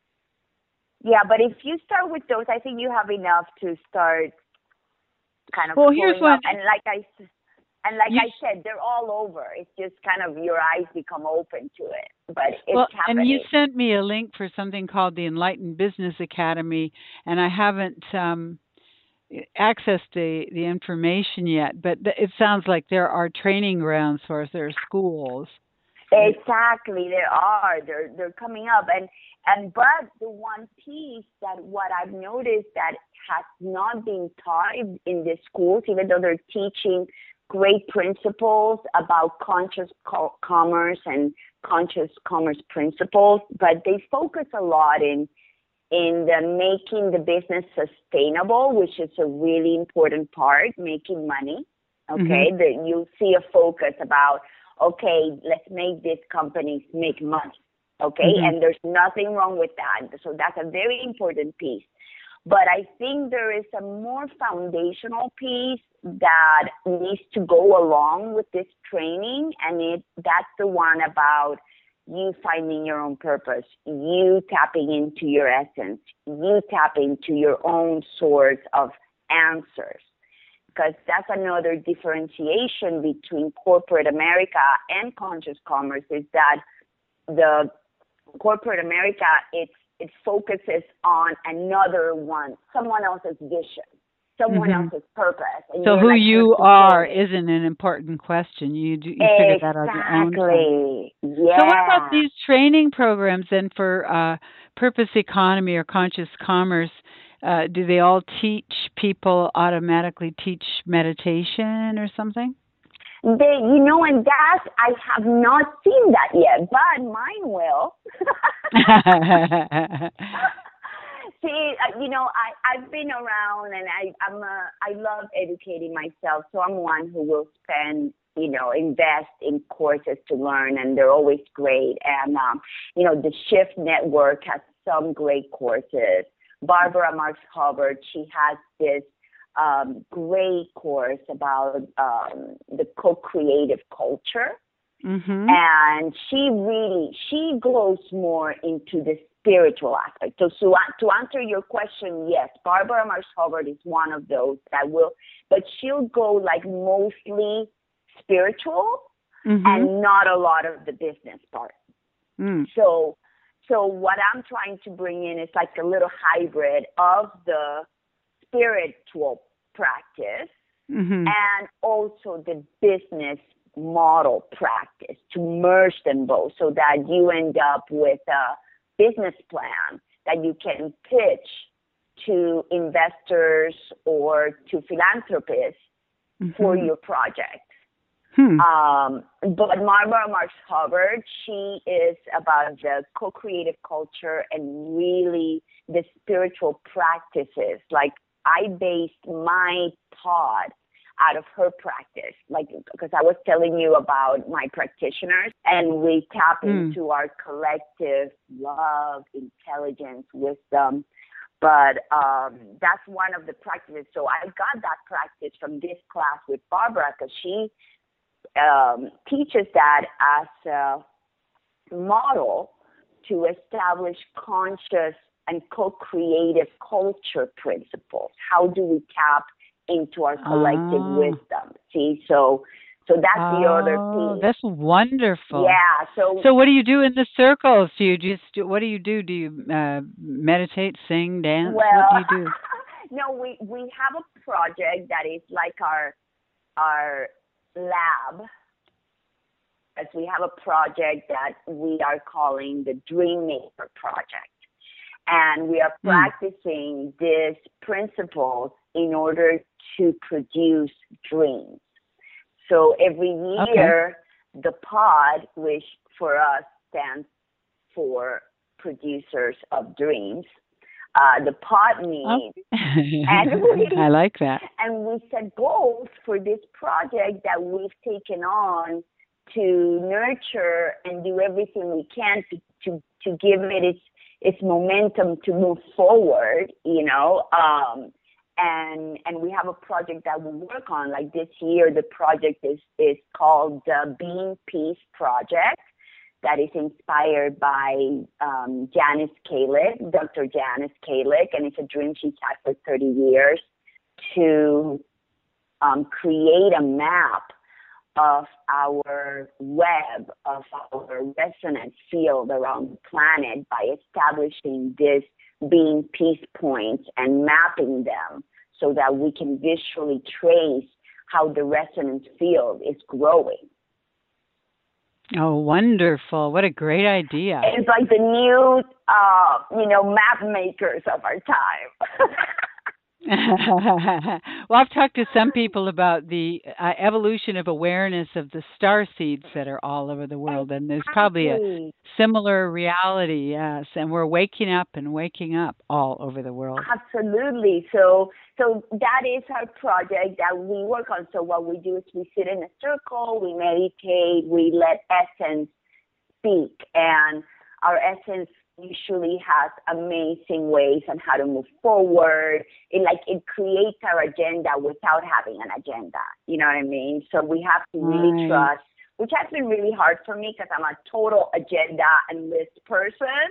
[SPEAKER 2] Yeah, but if you start with those, I think you have enough to start kind of
[SPEAKER 1] well, here's one.
[SPEAKER 2] Up. And like I and like you, I said, they're all over. It's just kind of your eyes become open to it. But it's
[SPEAKER 1] well,
[SPEAKER 2] happening.
[SPEAKER 1] And you sent me a link for something called the Enlightened Business Academy, and I haven't um, accessed the, the information yet, but th- it sounds like there are training grounds for us. There are schools.
[SPEAKER 2] Exactly, there are. They're they're coming up, and and but the one piece that what I've noticed that has not been taught in the schools, even though they're teaching great principles about conscious co- commerce and conscious commerce principles, but they focus a lot in in the making the business sustainable, which is a really important part, making money. Okay, mm-hmm. That you see a focus about, okay, let's make these companies make money. Okay, mm-hmm. And there's nothing wrong with that. So that's a very important piece. But I think there is a more foundational piece that needs to go along with this training, and it that's the one about you finding your own purpose, you tapping into your essence, you tapping into your own source of answers. Because that's another differentiation between corporate America and conscious commerce, is that the corporate America, it's, it focuses on another one, someone else's vision, someone mm-hmm. else's purpose. And
[SPEAKER 1] so who like you are isn't an important question. You do, you figure
[SPEAKER 2] exactly.
[SPEAKER 1] that out your own time.
[SPEAKER 2] Yeah.
[SPEAKER 1] So what about these training programs then for uh, purpose economy or conscious commerce? uh, do they all teach people automatically teach meditation or something?
[SPEAKER 2] They, you know, and that I have not seen that yet, but mine will. See, uh, you know, I, I've been around and I, I'm a, I love educating myself. So I'm one who will spend, you know, invest in courses to learn, and they're always great. And, um, you know, the Shift Network has some great courses. Barbara Marx Hubbard, she has this um, great course about um, the co-creative culture.
[SPEAKER 1] Mm-hmm.
[SPEAKER 2] And she really, she goes more into the spiritual aspect. So, so to answer your question, yes, Barbara Marx Hubbard is one of those that will, but she'll go like mostly spiritual
[SPEAKER 1] Mm-hmm.
[SPEAKER 2] and not a lot of the business part.
[SPEAKER 1] Mm.
[SPEAKER 2] So, so what I'm trying to bring in is like a little hybrid of the spiritual practice
[SPEAKER 1] Mm-hmm.
[SPEAKER 2] and also the business model practice, to merge them both so that you end up with a business plan that you can pitch to investors or to philanthropists
[SPEAKER 1] Mm-hmm.
[SPEAKER 2] for your project.
[SPEAKER 1] Hmm.
[SPEAKER 2] Um, but Barbara Marx Hubbard, she is about the co-creative culture and really the spiritual practices. Like I based my pod out of her practice, like, because I was telling you about my practitioners, and we tap
[SPEAKER 1] Mm.
[SPEAKER 2] into our collective love, intelligence, wisdom. But um, that's one of the practices. So I got that practice from this class with Barbara, because she um, teaches that as a model to establish conscious and co-creative culture principles. How do we tap into our collective
[SPEAKER 1] Oh.
[SPEAKER 2] wisdom? See, so so that's the other
[SPEAKER 1] Oh,
[SPEAKER 2] piece.
[SPEAKER 1] that's wonderful.
[SPEAKER 2] Yeah. So
[SPEAKER 1] So what do you do in the circles? Do you just do, what do you do? Do you uh, meditate, sing, dance?
[SPEAKER 2] well,
[SPEAKER 1] What do you do?
[SPEAKER 2] no, we we have a project that is like our our lab. As we have a project that we are calling the Dream Maker Project. And we are
[SPEAKER 1] Mm.
[SPEAKER 2] practicing these principles in order to produce dreams. So every year, the pod, which for us stands for Producers of Dreams, uh, the pod meets, and we,
[SPEAKER 1] I like that.
[SPEAKER 2] and we set goals for this project that we've taken on to nurture and do everything we can to, to, to give it its its momentum to move forward, you know. Um, and and we have a project that we work on. Like this year, the project is is called the Being Peace Project, that is inspired by um, Janice Kalick, Doctor Janice Kalick, and it's a dream she's had for thirty years to um, create a map of our web, of our resonance field around the planet by establishing these being peace points and mapping them so that we can visually trace how the resonance field is growing.
[SPEAKER 1] Oh, wonderful. What a great idea.
[SPEAKER 2] It's like the new, uh, you know, map makers of our time.
[SPEAKER 1] Well, I've talked to some people about the uh, evolution of awareness of the star seeds that are all over the world, and there's probably a
[SPEAKER 2] Exactly.
[SPEAKER 1] similar reality, yes, and we're waking up and waking up all over the world.
[SPEAKER 2] Absolutely. So, so that is our project that we work on. So what we do is we sit in a circle, we meditate, we let essence speak, and our essence usually has amazing ways on how to move forward. It like it creates our agenda without having an agenda. You know what I mean? So we have to really
[SPEAKER 1] Right.
[SPEAKER 2] trust, which has been really hard for me because I'm a total agenda and list person.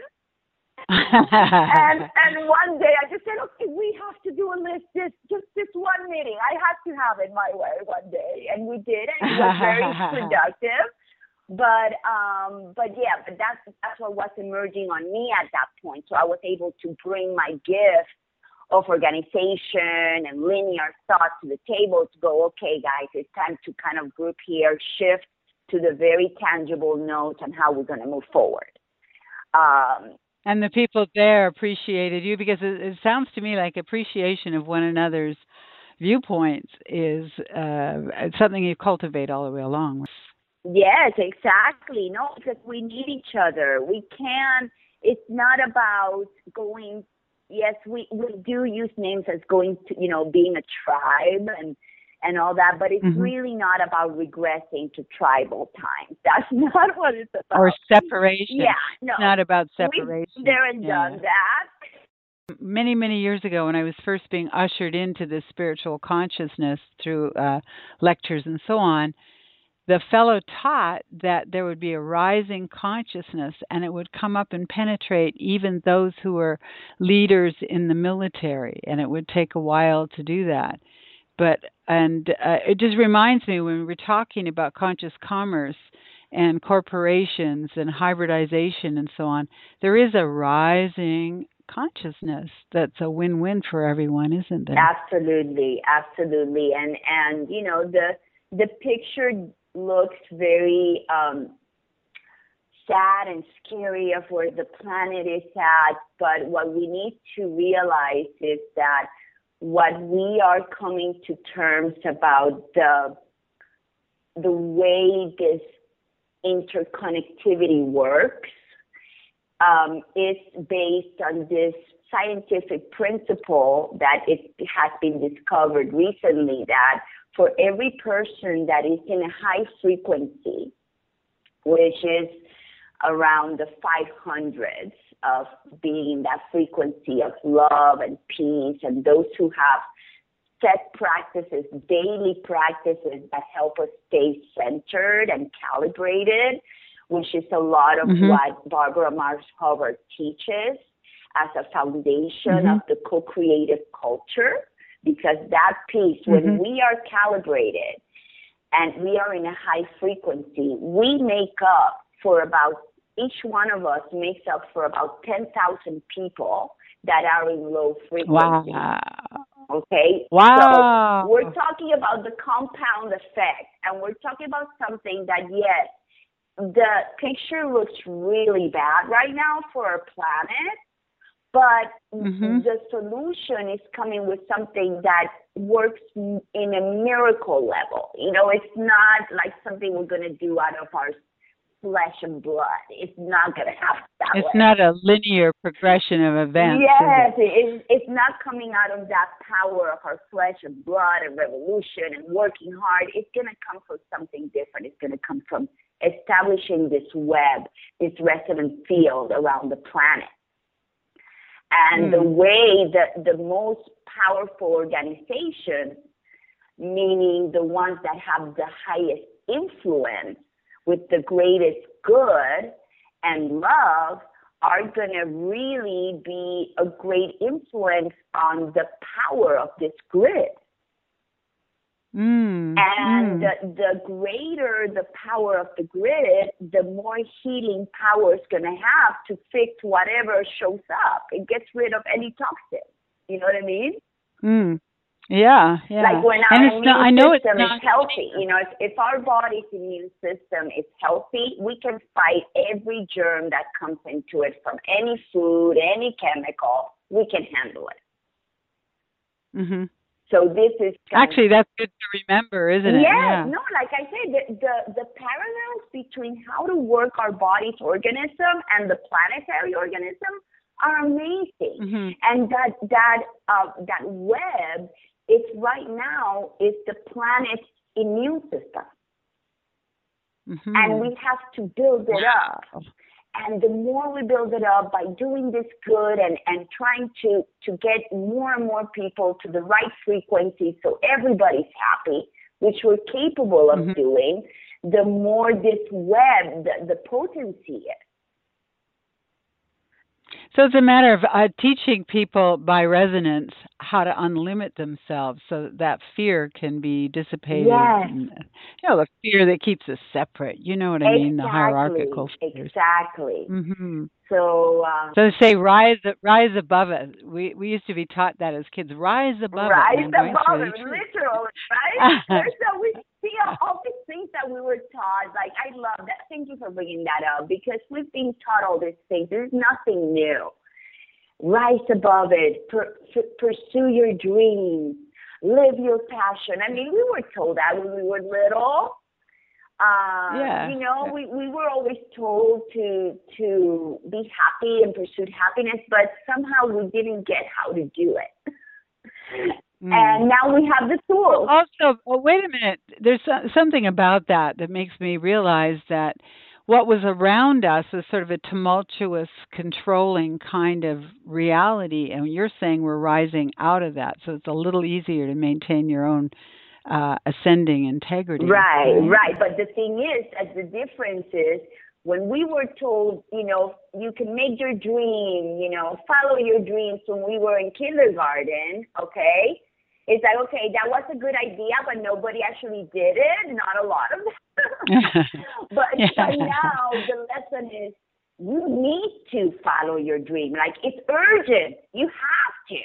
[SPEAKER 2] and and one day I just said, okay, we have to do a list. This just this one meeting, I had to have it my way one day, and we did, and it was very productive. But um, but yeah, but that's that's what was emerging on me at that point. So I was able to bring my gift of organization and linear thought to the table to go, okay, guys, it's time to kind of group here, shift to the very tangible notes on how we're going to move forward. Um,
[SPEAKER 1] And the people there appreciated you because it, it sounds to me like appreciation of one another's viewpoints is uh, something you cultivate all the way along.
[SPEAKER 2] Yes, exactly. No, because we need each other. We can. It's not about going. Yes, we we do use names as going to, you know, being a tribe and and all that, but it's
[SPEAKER 1] hmm
[SPEAKER 2] really not about regressing to tribal times. That's not what it's about.
[SPEAKER 1] Or separation.
[SPEAKER 2] Yeah, no.
[SPEAKER 1] It's not about
[SPEAKER 2] We've
[SPEAKER 1] separation.
[SPEAKER 2] there and
[SPEAKER 1] Yeah,
[SPEAKER 2] done
[SPEAKER 1] yeah.
[SPEAKER 2] that.
[SPEAKER 1] Many, many years ago, when I was first being ushered into this spiritual consciousness through uh, lectures and so on, the fellow taught that there would be a rising consciousness and it would come up and penetrate even those who were leaders in the military, and it would take a while to do that. But and uh, it just reminds me when we were talking about conscious commerce and corporations and hybridization and so on, there is a rising consciousness that's a win-win for everyone, isn't there?
[SPEAKER 2] Absolutely, absolutely, and and you know the the picture looks very um, sad and scary of where the planet is at. But what we need to realize is that what we are coming to terms about the the way this interconnectivity works um, is based on this scientific principle that it has been discovered recently that for every person that is in a high frequency, which is around the five hundreds of being in that frequency of love and peace, and those who have set practices, daily practices that help us stay centered and calibrated, which is a lot of mm-hmm. what Barbara Marx Hubbard teaches as a foundation mm-hmm. of the co-creative culture. Because that piece, when mm-hmm. we are calibrated and we are in a high frequency, we make up for about, each one of us makes up for about ten thousand people that are in low frequency.
[SPEAKER 1] Wow.
[SPEAKER 2] Okay?
[SPEAKER 1] Wow.
[SPEAKER 2] So we're talking about the compound effect, and we're talking about something that, yes, the picture looks really bad right now for our planet. But mm-hmm. the solution is coming with something that works in a miracle level. You know, it's not like something we're going to do out of our flesh and blood. It's not going to happen that
[SPEAKER 1] it's way. It's not a linear progression of events.
[SPEAKER 2] Yes, it? It, it's not coming out of that power of our flesh and blood and revolution and working hard. It's going to come from something different. It's going to come from establishing this web, this resonant field around the planet. And mm. the way that the most powerful organizations, meaning the ones that have the highest influence with the greatest good and love, are going to really be a great influence on the power of this grid.
[SPEAKER 1] Mm,
[SPEAKER 2] and
[SPEAKER 1] mm.
[SPEAKER 2] The, the greater the power of the grid, the more healing power it's going to have to fix whatever shows up. It gets rid of any toxin. You know what I mean?
[SPEAKER 1] Mm. Yeah, yeah.
[SPEAKER 2] Like when our
[SPEAKER 1] and it's
[SPEAKER 2] immune
[SPEAKER 1] not, I know
[SPEAKER 2] system
[SPEAKER 1] it's
[SPEAKER 2] is healthy, you know, if, if our body's immune system is healthy, we can fight every germ that comes into it from any food, any chemical. We can handle it.
[SPEAKER 1] Mm-hmm.
[SPEAKER 2] So this is
[SPEAKER 1] actually that's good to remember, isn't it?
[SPEAKER 2] Yes,
[SPEAKER 1] yeah.
[SPEAKER 2] No, like I said, the, the the parallels between how to work our body's organism and the planetary organism are amazing.
[SPEAKER 1] Mm-hmm.
[SPEAKER 2] And that that uh, that web is right now is the planet's immune system,
[SPEAKER 1] mm-hmm.
[SPEAKER 2] and we have to build it
[SPEAKER 1] wow.
[SPEAKER 2] up. And the more we build it up by doing this good and, and trying to, to get more and more people to the right frequency so everybody's happy, which we're capable of mm-hmm. doing, the more this web, the, the potency is.
[SPEAKER 1] So it's a matter of uh, teaching people by resonance how to unlimit themselves so that fear can be dissipated.
[SPEAKER 2] Yes.
[SPEAKER 1] And, you know, the fear that keeps us separate. You know what I
[SPEAKER 2] exactly.
[SPEAKER 1] mean? The hierarchical fears.
[SPEAKER 2] Exactly.
[SPEAKER 1] Mm-hmm.
[SPEAKER 2] So, um,
[SPEAKER 1] so say rise, rise above it. We we used to be taught that as kids. Rise above
[SPEAKER 2] rise
[SPEAKER 1] it.
[SPEAKER 2] Rise above it, literally, right? There's a, we, See, all these things that we were taught, like, I love that. Thank you for bringing that up, because we've been taught all these things. There's nothing new. Rise above it. Per, per, pursue your dreams. Live your passion. I mean, we were told that when we were little. Uh,
[SPEAKER 1] yeah.
[SPEAKER 2] You know,
[SPEAKER 1] yeah.
[SPEAKER 2] we, we were always told to to be happy and pursue happiness, but somehow we didn't get how to do it. Mm. And now we have the tools.
[SPEAKER 1] Also, oh, wait a minute. There's something about that that makes me realize that what was around us is sort of a tumultuous, controlling kind of reality. And you're saying we're rising out of that. So it's a little easier to maintain your own uh, ascending integrity.
[SPEAKER 2] Right, right, right. But the thing is, as the difference is, when we were told, you know, you can make your dream, you know, follow your dreams when we were in kindergarten, okay? It's like, okay, that was a good idea, but nobody actually did it. Not a lot of them. but, yeah. but now the lesson is you need to follow your dream. Like, it's urgent. You have to.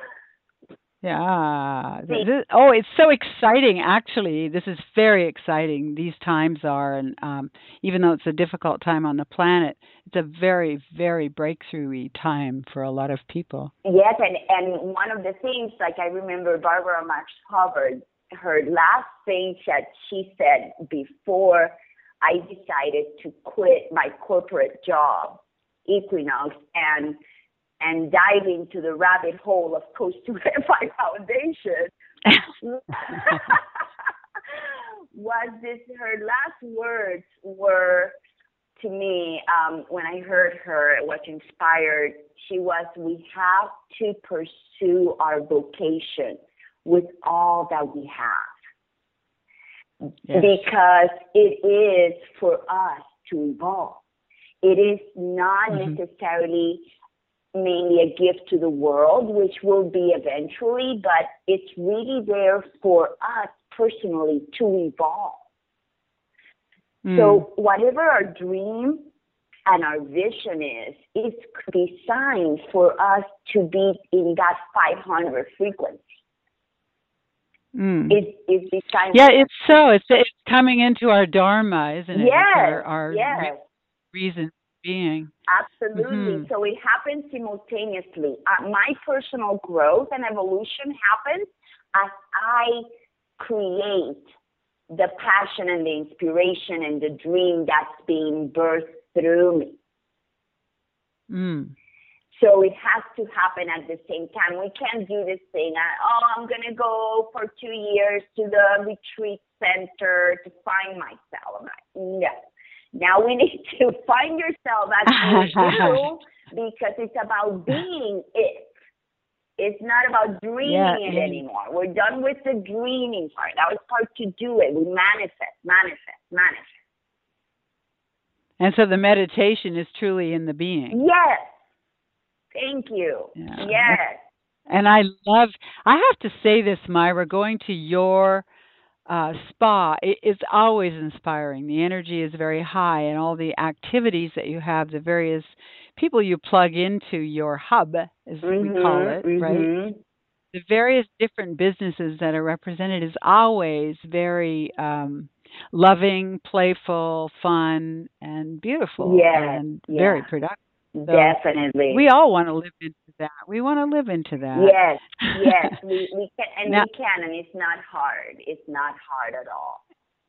[SPEAKER 1] Yeah. This, oh, it's so exciting. Actually, this is very exciting. These times are, and um, even though it's a difficult time on the planet, it's a very, very breakthrough-y time for a lot of people.
[SPEAKER 2] Yes, and, and one of the things, like I remember Barbara Marx Hubbard, her last thing that she said before I decided to quit my corporate job, Equinox, and and dive into the rabbit hole of Coast to Fi Foundation, was this, her last words were to me, um, when I heard her, what inspired, she was, we have to pursue our vocation with all that we have. Yes. Because it is for us to evolve. It is not mm-hmm. necessarily mainly a gift to the world, which will be eventually, but it's really there for us personally to evolve. Mm. So whatever our dream and our vision is, it's designed for us to be in that five hundred frequency. Mm. It, it's designed.
[SPEAKER 1] Yeah, it's so. It's it's coming into our dharma, isn't it?
[SPEAKER 2] Yes,
[SPEAKER 1] our, our
[SPEAKER 2] yes.
[SPEAKER 1] Re- reason being.
[SPEAKER 2] Absolutely.
[SPEAKER 1] Mm-hmm.
[SPEAKER 2] So it happens simultaneously. Uh, my personal growth and evolution happens as I create the passion and the inspiration and the dream that's being birthed through me.
[SPEAKER 1] Mm.
[SPEAKER 2] So it has to happen at the same time. We can't do this thing, uh, oh, I'm going to go for two years to the retreat center to find myself. I'm like, no. Now we need to find yourself as you do, because it's about being it. It's not about dreaming yeah, it yeah. anymore. We're done with the dreaming part. That was part to do it. We manifest, manifest, manifest.
[SPEAKER 1] And so the meditation is truly in the being.
[SPEAKER 2] Yes. Thank you. Yeah. Yes.
[SPEAKER 1] And I love, I have to say this, Myra, going to your uh, spa is always inspiring. The energy is very high, and all the activities that you have, the various people you plug into your hub, as mm-hmm, we call it, mm-hmm. right? The various different businesses that are represented is always very um, loving, playful, fun, and beautiful,
[SPEAKER 2] yes,
[SPEAKER 1] and
[SPEAKER 2] yeah.
[SPEAKER 1] very productive. So
[SPEAKER 2] definitely.
[SPEAKER 1] We all want to live into that. We want to live into that.
[SPEAKER 2] Yes, yes, we, we can, and now, we can, and it's not hard. It's not hard at all.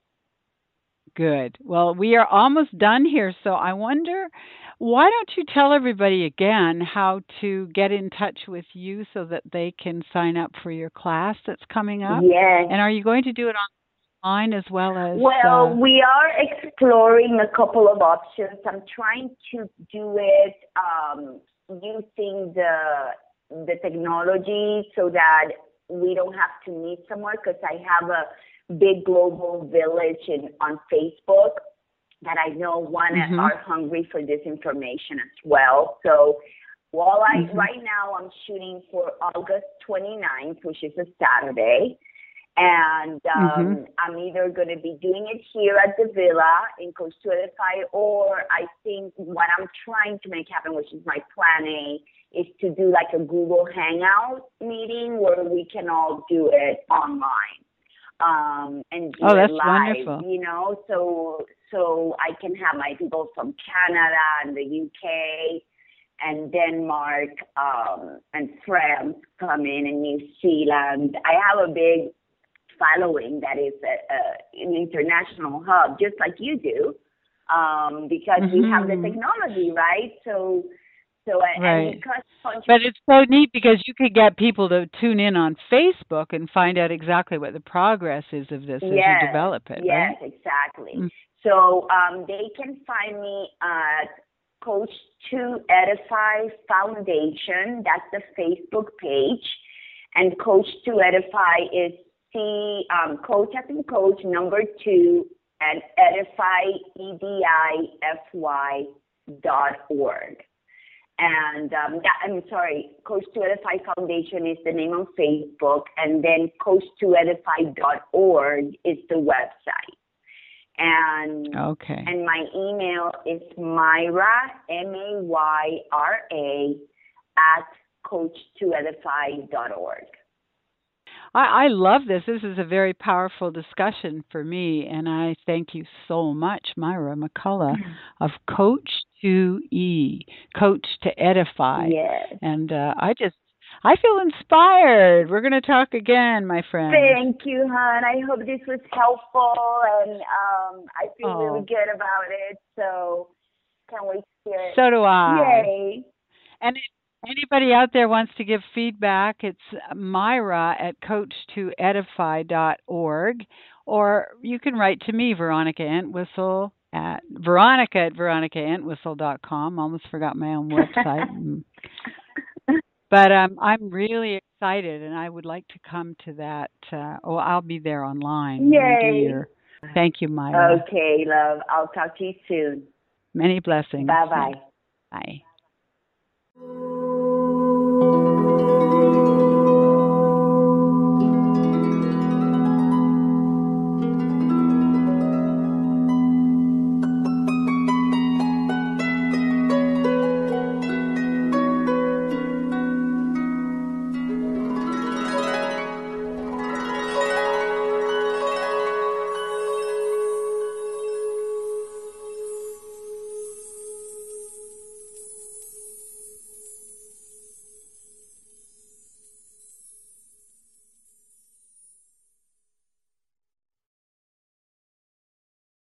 [SPEAKER 1] Good. Well, we are almost done here, so I wonder, why don't you tell everybody again how to get in touch with you so that they can sign up for your class that's coming up?
[SPEAKER 2] Yes.
[SPEAKER 1] And are you going to do it online as well as...
[SPEAKER 2] Well,
[SPEAKER 1] uh,
[SPEAKER 2] we are exploring a couple of options. I'm trying to do it um, using the the technology so that we don't have to meet somewhere, because I have a big global village in, on Facebook that I know one mm-hmm. are hungry for this information as well. So while I mm-hmm. right now I'm shooting for August twenty-ninth, which is a Saturday. And um, mm-hmm. I'm either going to be doing it here at the villa in Costa Fi, or I think what I'm trying to make happen, which is my plan A, is to do like a Google Hangout meeting where we can all do it online. um, and do
[SPEAKER 1] Oh,
[SPEAKER 2] it
[SPEAKER 1] that's
[SPEAKER 2] live,
[SPEAKER 1] wonderful.
[SPEAKER 2] you know, so so I can have my people from Canada and the U K and Denmark um, and France come in, and New Zealand. I have a big following that is a, a, an international hub, just like you do, um, because
[SPEAKER 1] Mm-hmm.
[SPEAKER 2] we have the technology, right? So, so
[SPEAKER 1] right.
[SPEAKER 2] and because
[SPEAKER 1] but it's so neat because you could get people to tune in on Facebook and find out exactly what the progress is of this
[SPEAKER 2] yes,
[SPEAKER 1] as you develop it,
[SPEAKER 2] yes,
[SPEAKER 1] right?
[SPEAKER 2] exactly.
[SPEAKER 1] Mm.
[SPEAKER 2] So um, they can find me at Coach to Edify Foundation. That's the Facebook page, and Coach to Edify is C um, Coach as in Coach number two and Edify E D I F Y dot org. And um, that, I'm sorry, Coach to Edify Foundation is the name on Facebook, and then Coach to Edify dot org is the website. And
[SPEAKER 1] okay.
[SPEAKER 2] and my email is Mayra, M A Y R A, at coach to edify dot org.
[SPEAKER 1] I, I love this. This is a very powerful discussion for me, and I thank you so much, Mayra McCullough of Coach to E, Coach to Edify.
[SPEAKER 2] Yes.
[SPEAKER 1] And uh, I just, I feel inspired. We're going to talk again, my friend.
[SPEAKER 2] Thank you, hon. I hope this was helpful, and um, I feel
[SPEAKER 1] Oh.
[SPEAKER 2] really good about it. So can't wait to hear it.
[SPEAKER 1] So do I.
[SPEAKER 2] Yay.
[SPEAKER 1] And if anybody out there wants to give feedback, it's Mayra at coach to edify dot org, or you can write to me, Veronica Entwistle, at Veronica at veronica entwistle dot com. Almost forgot my own website. But um, I'm really excited, and I would like to come to that. Uh, oh, I'll be there online.
[SPEAKER 2] Yay.
[SPEAKER 1] Your... Thank you, Mayra.
[SPEAKER 2] Okay, love. I'll talk to you soon.
[SPEAKER 1] Many blessings.
[SPEAKER 2] Bye-bye.
[SPEAKER 1] Bye.